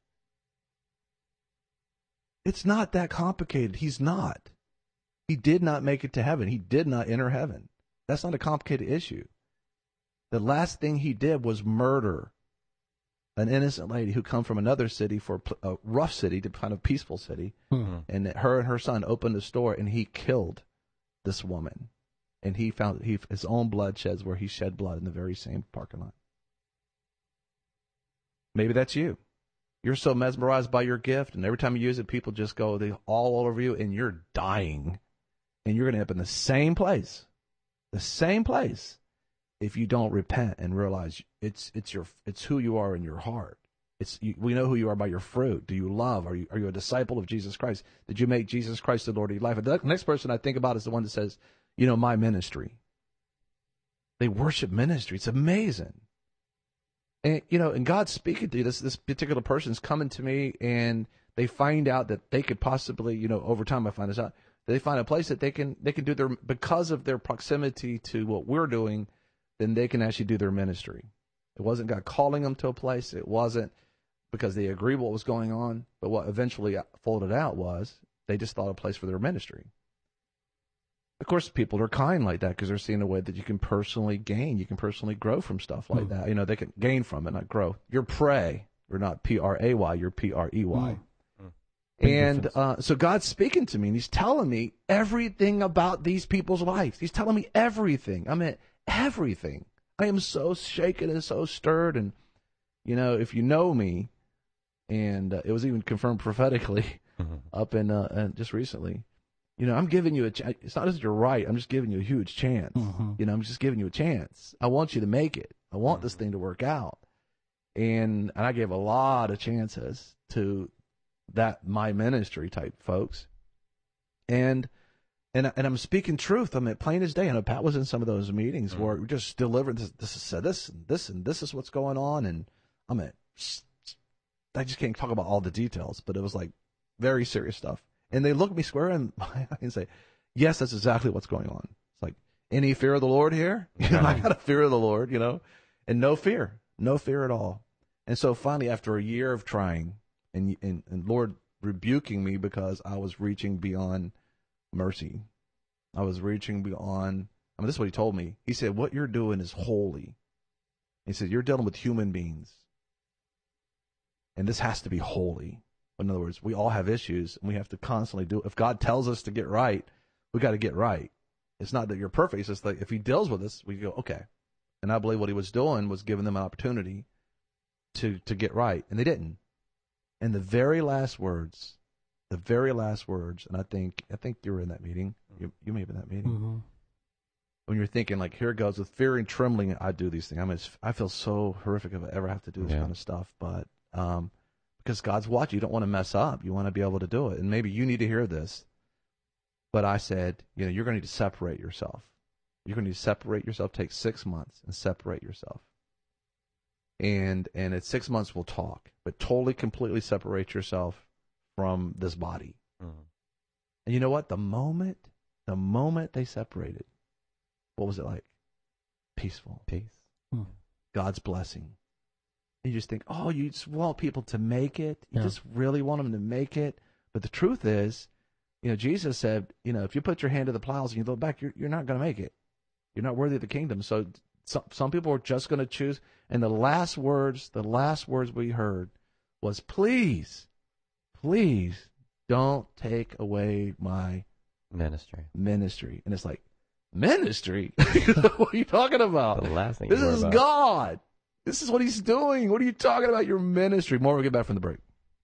It's not that complicated. He's not. He did not make it to heaven. He did not enter heaven. That's not a complicated issue. The last thing he did was murder an innocent lady who come from another city, for a rough city to kind of peaceful city, mm-hmm. and her and her son opened a store, and he killed this woman, and he found he his own blood sheds where he shed blood in the very same parking lot. Maybe that's you. You're so mesmerized by your gift, and every time you use it, people just go they all over you, and you're dying, and you're going to end up in the same place. The same place, if you don't repent and realize it's it's your it's who you are in your heart. It's you, we know who you are by your fruit. Do you love? Are you are you a disciple of Jesus Christ? Did you make Jesus Christ the Lord of your life? And the next person I think about is the one that says, you know, my ministry. they worship ministry. It's amazing. And, you know, and God's speaking to you. This, this particular person's coming to me, and they find out that they could possibly, you know, over time I find this out, they find a place that they can, they can do their, because of their proximity to what we're doing, then they can actually do their ministry. It wasn't God calling them to a place. It wasn't because they agreed what was going on. But what eventually folded out was they just thought a place for their ministry. Of course, people are kind like that because they're seeing a way that you can personally gain. You can personally grow from stuff like mm. that. You know, they can gain from it, not grow. You're prey. You're not P R A Y. You're P R E Y. Mm. And uh, so God's speaking to me, and he's telling me everything about these people's lives. He's telling me everything. I mean, everything. I am so shaken and so stirred. And, you know, if you know me, and uh, it was even confirmed prophetically mm-hmm. up in uh, uh, just recently, you know, I'm giving you a chance. It's not that you're right. I'm just giving you a huge chance. Mm-hmm. You know, I'm just giving you a chance. I want you to make it. I want mm-hmm. this thing to work out. And, and I gave a lot of chances to that my ministry type folks. And and and I'm speaking truth. I mean, plain as day. I know Pat was in some of those meetings mm-hmm. where we just delivered this, this is this and this and this is what's going on. And I mean, I just can't talk about all the details, but it was like very serious stuff. And they look me square in my eye and say, yes, that's exactly what's going on. It's like, any fear of the Lord here? You know, I got a fear of the Lord, you know, and no fear, no fear at all. And so finally, after a year of trying and, and, and Lord rebuking me because I was reaching beyond mercy, I was reaching beyond, I mean, this is what he told me. He said, what you're doing is holy. He said, you're dealing with human beings. And this has to be holy. In other words, we all have issues, and we have to constantly do it. If God tells us to get right, we got to get right. It's not that you're perfect. It's just like if he deals with us, we go, okay. And I believe what he was doing was giving them an opportunity to, to get right, and they didn't. And the very last words, the very last words, and I think I think you were in that meeting. You, you may have been in that meeting. Mm-hmm. When you're thinking, like, here it goes. With fear and trembling, I do these things. I mean, I feel so horrific if I ever have to do this yeah. kind of stuff, but um, because God's watching. You don't want to mess up. You want to be able to do it. And maybe you need to hear this. But I said, you know, you're going to need to separate yourself. You're going to need to separate yourself. Take six months and separate yourself. And and at six months we'll talk. But totally, completely separate yourself from this body. Mm-hmm. And you know what? The moment, the moment they separated, what was it like? Peaceful. Peace. Hmm. God's blessing. You just think, oh, you just want people to make it. You yeah. just really want them to make it. But the truth is, you know, Jesus said, you know, if you put your hand to the plows and you look back, you're, you're not going to make it. You're not worthy of the kingdom. So some, some people are just going to choose. And the last words, the last words we heard was, please, please don't take away my ministry. Ministry. And it's like, ministry? What are you talking about? The last thing this you is about. God. This is what he's doing. What are you talking about? Your ministry. More when we get back from the break.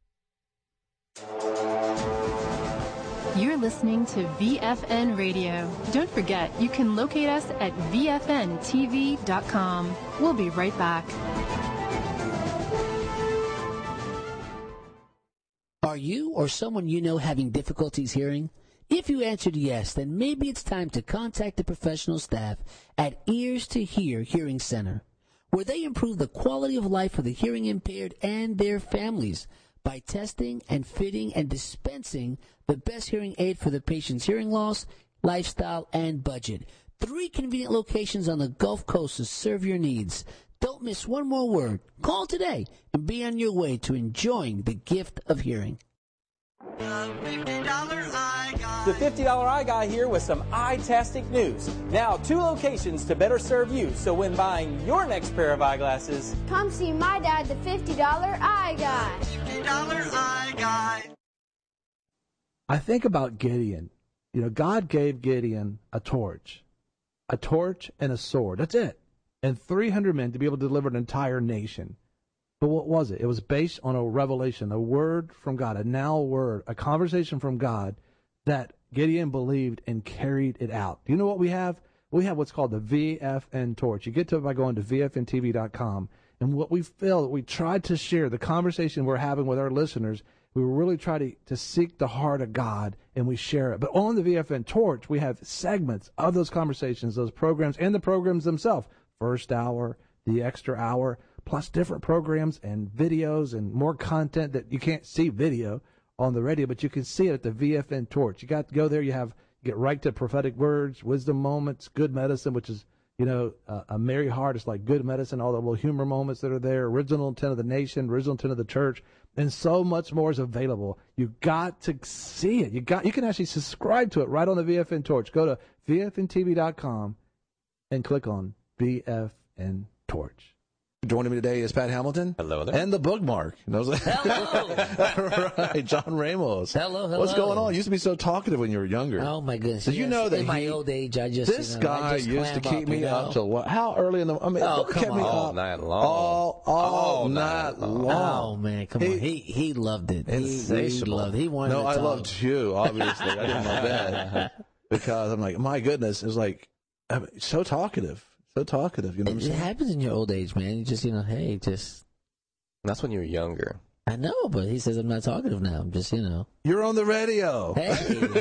You're listening to V F N Radio. Don't forget, you can locate us at V F N T V dot com. We'll be right back. Are you or someone you know having difficulties hearing? If you answered yes, then maybe it's time to contact the professional staff at Ears to Hear Hearing Center, where they improve the quality of life for the hearing impaired and their families by testing and fitting and dispensing the best hearing aid for the patient's hearing loss, lifestyle, and budget. Three convenient locations on the Gulf Coast to serve your needs. Don't miss one more word. Call today and be on your way to enjoying the gift of hearing. The fifty dollar Eye Guy here with some eye-tastic news. Now, two locations to better serve you, so when buying your next pair of eyeglasses, come see my dad, the fifty dollar Eye Guy. fifty dollar Eye Guy. I think about Gideon. You know, God gave Gideon a torch, a torch and a sword. That's it. And three hundred men to be able to deliver an entire nation. But what was it? It was based on a revelation, a word from God, a now word, a conversation from God that Gideon believed and carried it out. Do you know what we have? We have what's called the V F N torch. You get to it by going to V F N T V dot com. And what we feel, we tried to share, the conversation we're having with our listeners, We really try to, to seek the heart of God, and we share it. But on the V F N Torch, we have segments of those conversations, those programs, and the programs themselves. First hour, the extra hour, plus different programs and videos and more content that you can't see video on the radio, but you can see it at the V F N Torch. You got to go there. You have you get right to prophetic words, wisdom moments, good medicine, which is, you know, uh, a merry heart. It's like good medicine, all the little humor moments that are there, original intent of the nation, original intent of the church, and so much more is available. You got to see it. You got. You can actually subscribe to it right on the V F N Torch. Go to V F N T V dot com and click on V F N Torch. Joining me today is Pat Hamilton. Hello there. And the bookmark. Hello. Right, John Ramos. Hello, hello. What's going on? You used to be so talkative when you were younger. Oh, my goodness. Did yes. you know that in my he, old age, I just, this you know, guy I just used to clam keep up, me you know? up till what? How early in the? I mean, Oh, it come kept me on. All up night long. all all, All night night long. Oh, man, come He- on. He he loved it. He, he Insatiable. loved it. He wanted No, to I talk. loved you. Obviously, I didn't love that because I'm like, my goodness, it's like I'm so talkative, so talkative. You know what I'm It saying? happens in your old age, man. You just, you know, hey, just... That's when you were younger. I know, but he says I'm not talkative now. I'm just, you know. You're on the radio. Hey,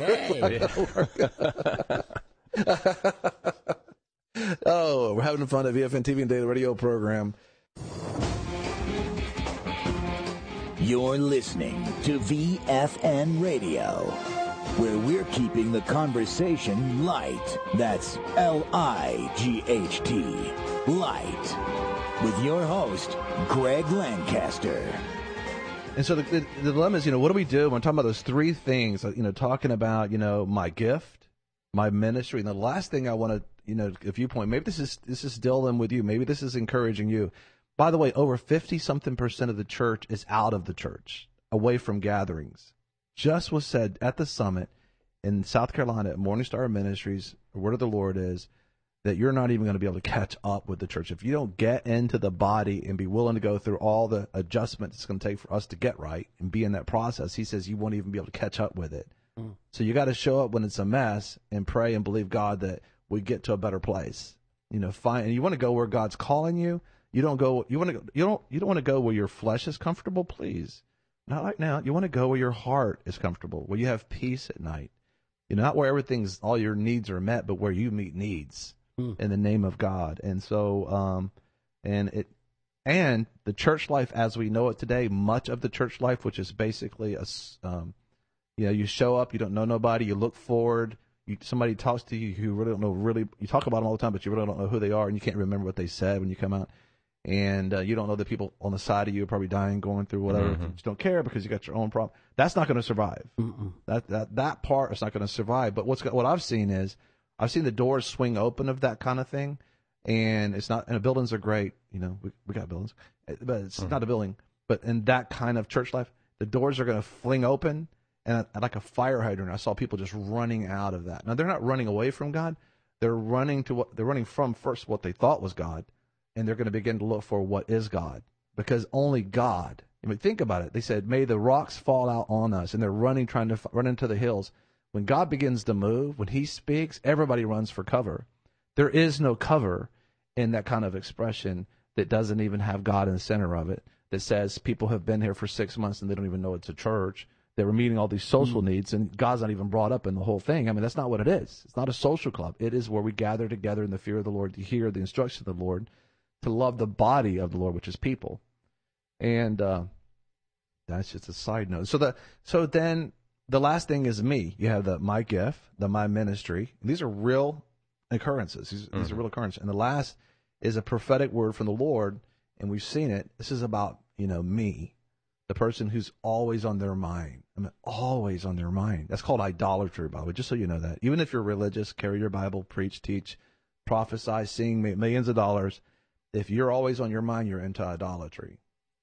hey. Oh, we're having fun at V F N T V and Daily Radio program. You're listening to V F N Radio, where we're keeping the conversation light. That's L I G H T, light. With your host, Greg Lancaster. And so the, the, the dilemma is, you know, what do we do when we're talking about those three things, you know, talking about, you know, my gift, my ministry, and the last thing I want to, you know, a viewpoint, maybe this is, this is dealing with you, maybe this is encouraging you. By the way, over fifty-something percent of the church is out of the church, away from gatherings. Just was said at the summit in South Carolina at Morningstar Ministries, the word of the Lord is, that you're not even going to be able to catch up with the church. If you don't get into the body and be willing to go through all the adjustments it's going to take for us to get right and be in that process, he says you won't even be able to catch up with it. Mm. So you got to show up when it's a mess and pray and believe God that we get to a better place. You know, find, and you want to go where God's calling you. You don't go. You want to. You don't. You don't want to go where your flesh is comfortable. Please, not right now. You want to go where your heart is comfortable, where you have peace at night. You know, not where everything's all your needs are met, but where you meet needs. In the name of God. And so, um, and it, and the church life as we know it today, much of the church life, which is basically a, um, you know, you show up, you don't know nobody, you look forward, you, somebody talks to you who really don't know, really, you talk about them all the time, but you really don't know who they are, and you can't remember what they said when you come out. And uh, you don't know the people on the side of you are probably dying, going through whatever. Mm-hmm. You just don't care because you got your own problem. That's not going to survive. Mm-mm. That that that part is not going to survive. But what's what I've seen is, I've seen the doors swing open of that kind of thing, and it's not. And the buildings are great, you know. We we got buildings, but it's mm-hmm. not a building. But in that kind of church life, the doors are going to fling open, and like a fire hydrant, I saw people just running out of that. Now they're not running away from God; they're running to what they're running from first what they thought was God, and they're going to begin to look for what is God, because only God. I mean, think about it. They said, "May the rocks fall out on us," and they're running, trying to run into the hills. When God begins to move, when he speaks, everybody runs for cover. There is no cover in that kind of expression that doesn't even have God in the center of it, that says people have been here for six months and they don't even know it's a church. They were meeting all these social mm. needs, and God's not even brought up in the whole thing. I mean, that's not what it is. It's not a social club. It is where we gather together in the fear of the Lord to hear the instruction of the Lord, to love the body of the Lord, which is people. And uh, that's just a side note. So the so then... The last thing is me. You have the my gift, the my ministry. These are real occurrences. These, mm-hmm. these are real occurrences. And the last is a prophetic word from the Lord, and we've seen it. This is about, you know, me, the person who's always on their mind. I mean, always on their mind. That's called idolatry, by the way, just so you know that. Even if you're religious, carry your Bible, preach, teach, prophesy, sing millions of dollars, if you're always on your mind, you're into idolatry.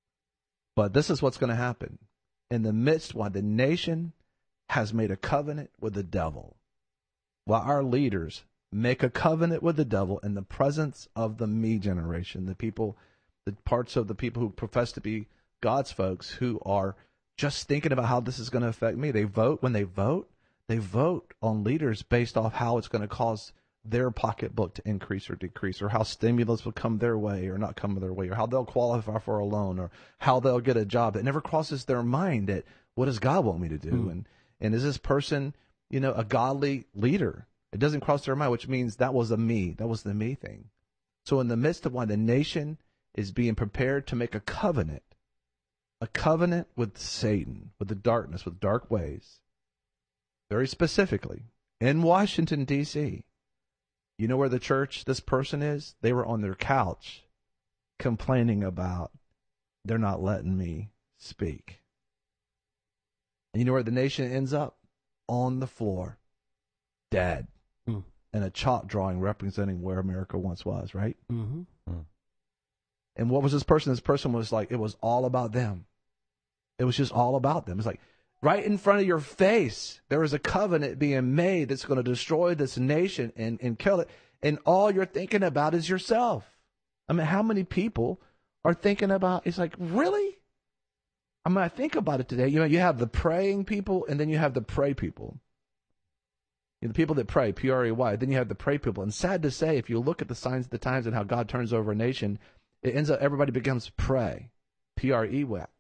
But this is what's going to happen. In the midst, while the nation has made a covenant with the devil, while our leaders make a covenant with the devil in the presence of the me generation, the people, the parts of the people who profess to be God's folks, who are just thinking about how this is going to affect me. They vote. When they vote, they vote on leaders based off how it's going to cause their pocketbook to increase or decrease, or how stimulus will come their way or not come their way, or how they'll qualify for a loan, or how they'll get a job. It never crosses their mind that What does God want me to do? Mm. And and is this person, you know, a godly leader? It doesn't cross their mind, which means that was a me. That was the me thing. So in the midst of why the nation is being prepared to make a covenant, a covenant with Satan, with the darkness, with dark ways, very specifically, in Washington, D C, you know where the church, this person is? They were on their couch complaining about they're not letting me speak. And you know where the nation ends up? On the floor, dead, mm. and a chalk drawing representing where America once was, right? Mm-hmm. Mm. And what was this person? This person was like, it was all about them. It was just all about them. It's like, right in front of your face, there is a covenant being made that's going to destroy this nation and, and kill it. And all you're thinking about is yourself. I mean, how many people are thinking about, it's like, really? I mean, I think about it today. You know, you have the praying people and then you have the pray people. You know, the people that pray, P R A Y. Then you have the pray people. And sad to say, if you look at the signs of the times and how God turns over a nation, it ends up, everybody becomes pray, P R E Y.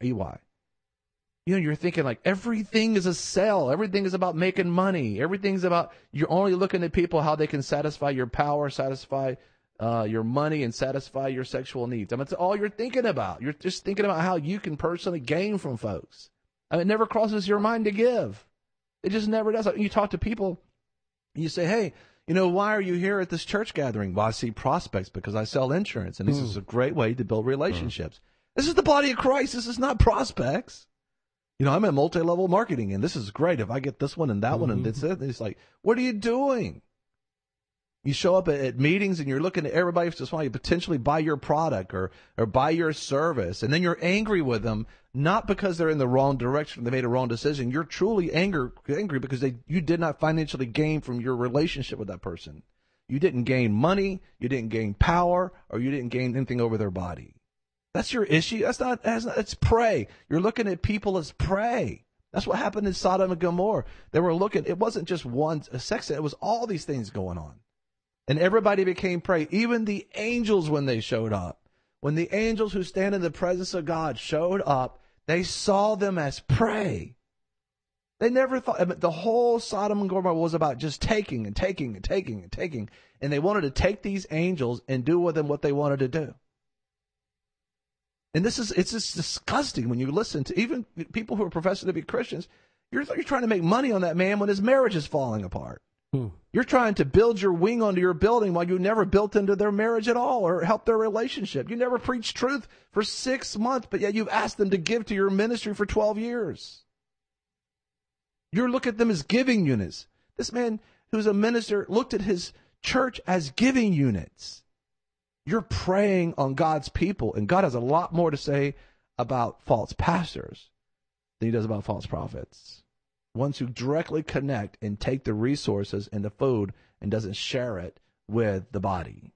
You know, you're thinking like everything is a sell. Everything is about making money. Everything's about, you're only looking at people, how they can satisfy your power, satisfy uh, your money, and satisfy your sexual needs. I mean, that's all you're thinking about. You're just thinking about how you can personally gain from folks. I mean, it never crosses your mind to give. It just never does. You talk to people, and you say, hey, you know, why are you here at this church gathering? Well, I see prospects because I sell insurance, and this mm. is a great way to build relationships. Mm. This is the body of Christ. This is not prospects. You know, I'm in multi-level marketing, and this is great. If I get this one and that mm-hmm. one and that's it, it's like, what are you doing? You show up at, at meetings, and you're looking at everybody just want to potentially buy your product or or buy your service, and then you're angry with them, not because they're in the wrong direction, they made a wrong decision. You're truly angry, angry because they you did not financially gain from your relationship with that person. You didn't gain money, you didn't gain power, or you didn't gain anything over their body. That's your issue. That's not, that's not, it's prey. You're looking at people as prey. That's what happened in Sodom and Gomorrah. They were looking, it wasn't just one sex, it was all these things going on. And everybody became prey. Even the angels, when they showed up, when the angels who stand in the presence of God showed up, they saw them as prey. They never thought, I mean, the whole Sodom and Gomorrah was about just taking and taking and taking and taking. And they wanted to take these angels and do with them what they wanted to do. And this is, it's just disgusting when you listen to even people who are professing to be Christians. You're, you're trying to make money on that man when his marriage is falling apart. Hmm. You're trying to build your wing onto your building while you never built into their marriage at all or help their relationship. You never preached truth for six months, but yet you've asked them to give to your ministry for twelve years. You look at them as giving units. This man who's a minister looked at his church as giving units. You're preying on God's people, and God has a lot more to say about false pastors than he does about false prophets. Ones who directly connect and take the resources and the food and doesn't share it with the body.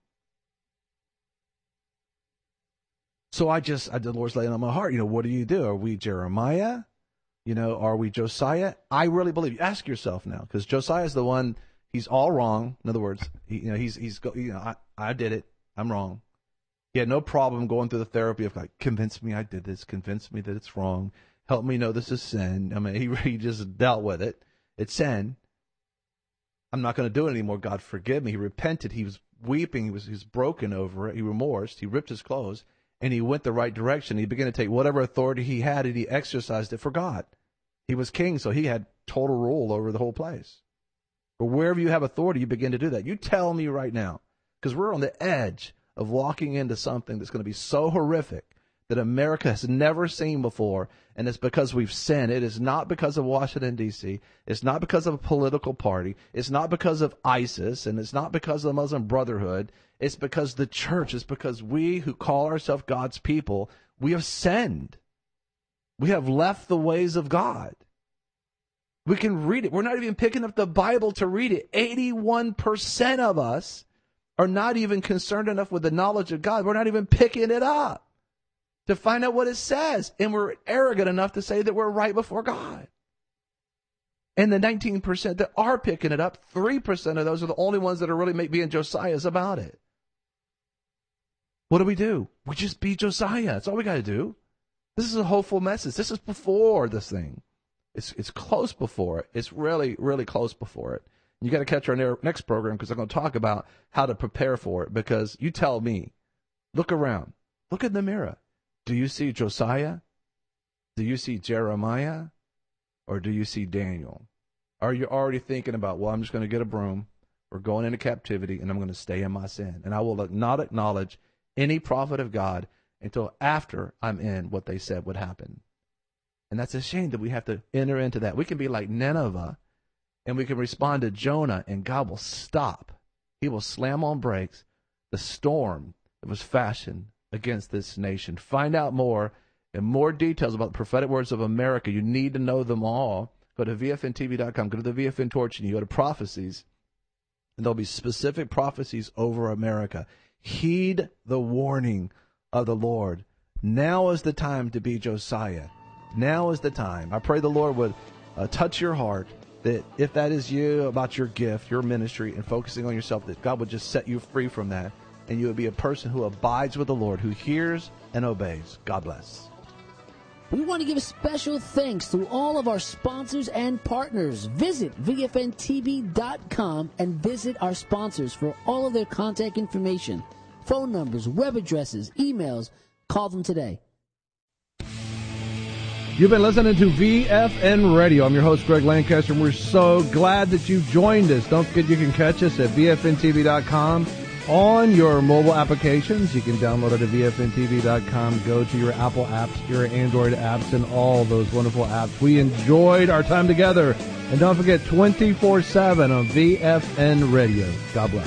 So I just, I, the Lord's laying on my heart, you know, what do you do? Are we Jeremiah? You know, are we Josiah? I really believe, ask yourself now, because Josiah is the one, he's all wrong. In other words, he, you know, he's, he's, you know, I, I did it. I'm wrong. He had no problem going through the therapy of like, convince me I did this, convince me that it's wrong, help me know this is sin. I mean, he, he just dealt with it. It's sin. I'm not going to do it anymore. God, forgive me. He repented. He was weeping. He was, he was broken over it. He remorsed. He ripped his clothes, and he went the right direction. He began to take whatever authority he had, and he exercised it for God. He was king, so he had total rule over the whole place. But wherever you have authority, you begin to do that. You tell me right now, because we're on the edge of walking into something that's going to be so horrific that America has never seen before, and it's because we've sinned. It is not because of Washington, D C It's not because of a political party. It's not because of ISIS, and it's not because of the Muslim Brotherhood. It's because the church. It's because we who call ourselves God's people, we have sinned. We have left the ways of God. We can read it. We're not even picking up the Bible to read it. eighty-one percent of us are not even concerned enough with the knowledge of God. We're not even picking it up to find out what it says. And we're arrogant enough to say that we're right before God. And the nineteen percent that are picking it up, three percent of those are the only ones that are really being Josiahs about it. What do we do? We just be Josiah. That's all we got to do. This is a hopeful message. This is before this thing. It's it's close before it. It's really, really close before it. You got to catch our ne- next program because I'm going to talk about how to prepare for it. Because you tell me, look around, look in the mirror. Do you see Josiah? Do you see Jeremiah? Or do you see Daniel? Are you already thinking about, well, I'm just going to get a broom, we're going into captivity, and I'm going to stay in my sin, and I will not acknowledge any prophet of God until after I'm in what they said would happen. And that's a shame that we have to enter into that. We can be like Nineveh, and we can respond to Jonah, and God will stop. He will slam on brakes the storm that was fashioned against this nation. Find out more and more details about the prophetic words of America. You need to know them all. Go to V F N T V dot com. Go to the V F N Torch, and you go to prophecies, and there'll be specific prophecies over America. Heed the warning of the Lord. Now is the time to be Josiah. Now is the time. I pray the Lord would uh, touch your heart, that if that is you, about your gift, your ministry, and focusing on yourself, that God would just set you free from that, and you would be a person who abides with the Lord, who hears and obeys. God bless. We want to give special thanks to all of our sponsors and partners. Visit V F N T V dot com and visit our sponsors for all of their contact information, phone numbers, web addresses, emails. Call them today. You've been listening to V F N Radio. I'm your host, Greg Lancaster, and we're so glad that you joined us. Don't forget you can catch us at V F N T V dot com. On your mobile applications, you can download it at V F N T V dot com. Go to your Apple apps, your Android apps, and all those wonderful apps. We enjoyed our time together. And don't forget, twenty-four seven on V F N Radio. God bless.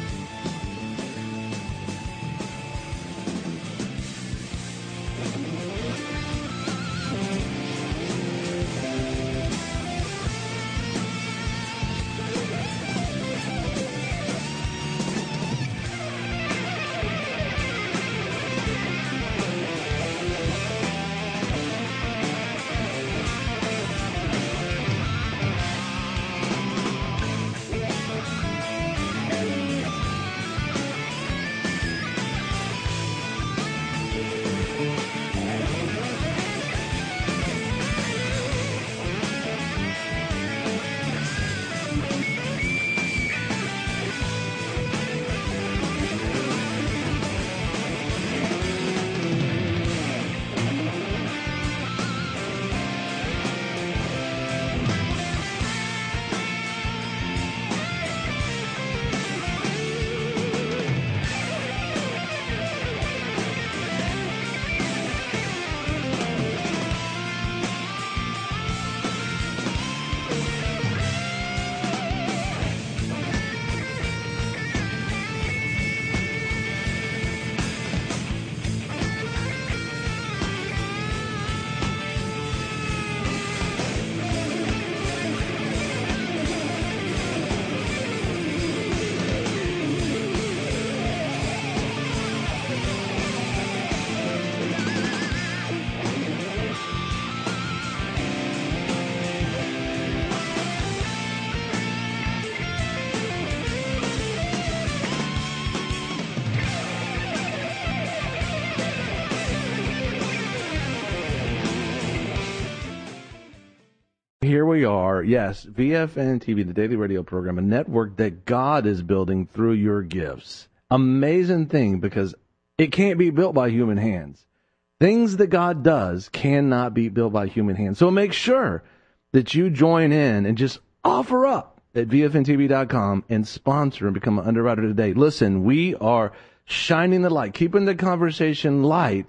Here we are, yes, V F N T V, the daily radio program, a network that God is building through your gifts. Amazing thing, because it can't be built by human hands. Things that God does cannot be built by human hands. So make sure that you join in and just offer up at V F N T V dot com and sponsor and become an underwriter today. Listen, we are shining the light, keeping the conversation light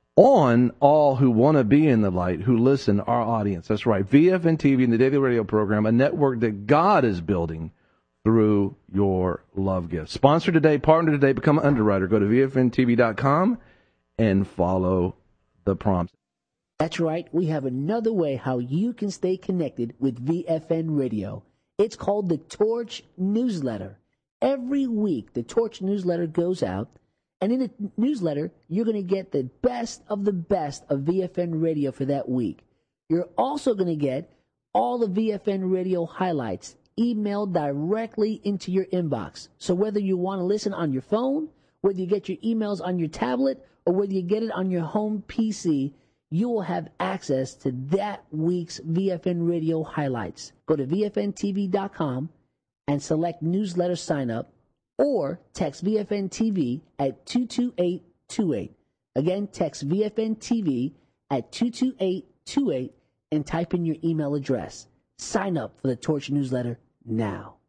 on all who want to be in the light, who listen, our audience. That's right. V F N T V and the daily radio program, a network that God is building through your love gift. Sponsor today, partner today, become an underwriter. Go to V F N T V dot com and follow the prompts. That's right. We have another way how you can stay connected with V F N Radio. It's called the Torch Newsletter. Every week, the Torch Newsletter goes out. And in the newsletter, you're going to get the best of the best of V F N Radio for that week. You're also going to get all the V F N Radio highlights emailed directly into your inbox. So whether you want to listen on your phone, whether you get your emails on your tablet, or whether you get it on your home P C, you will have access to that week's V F N Radio highlights. Go to V F N T V dot com and select newsletter sign up, or text V F N T V at two two eight two eight. Again, text V F N T V at two two eight two eight and type in your email address. Sign up for the Torch newsletter now.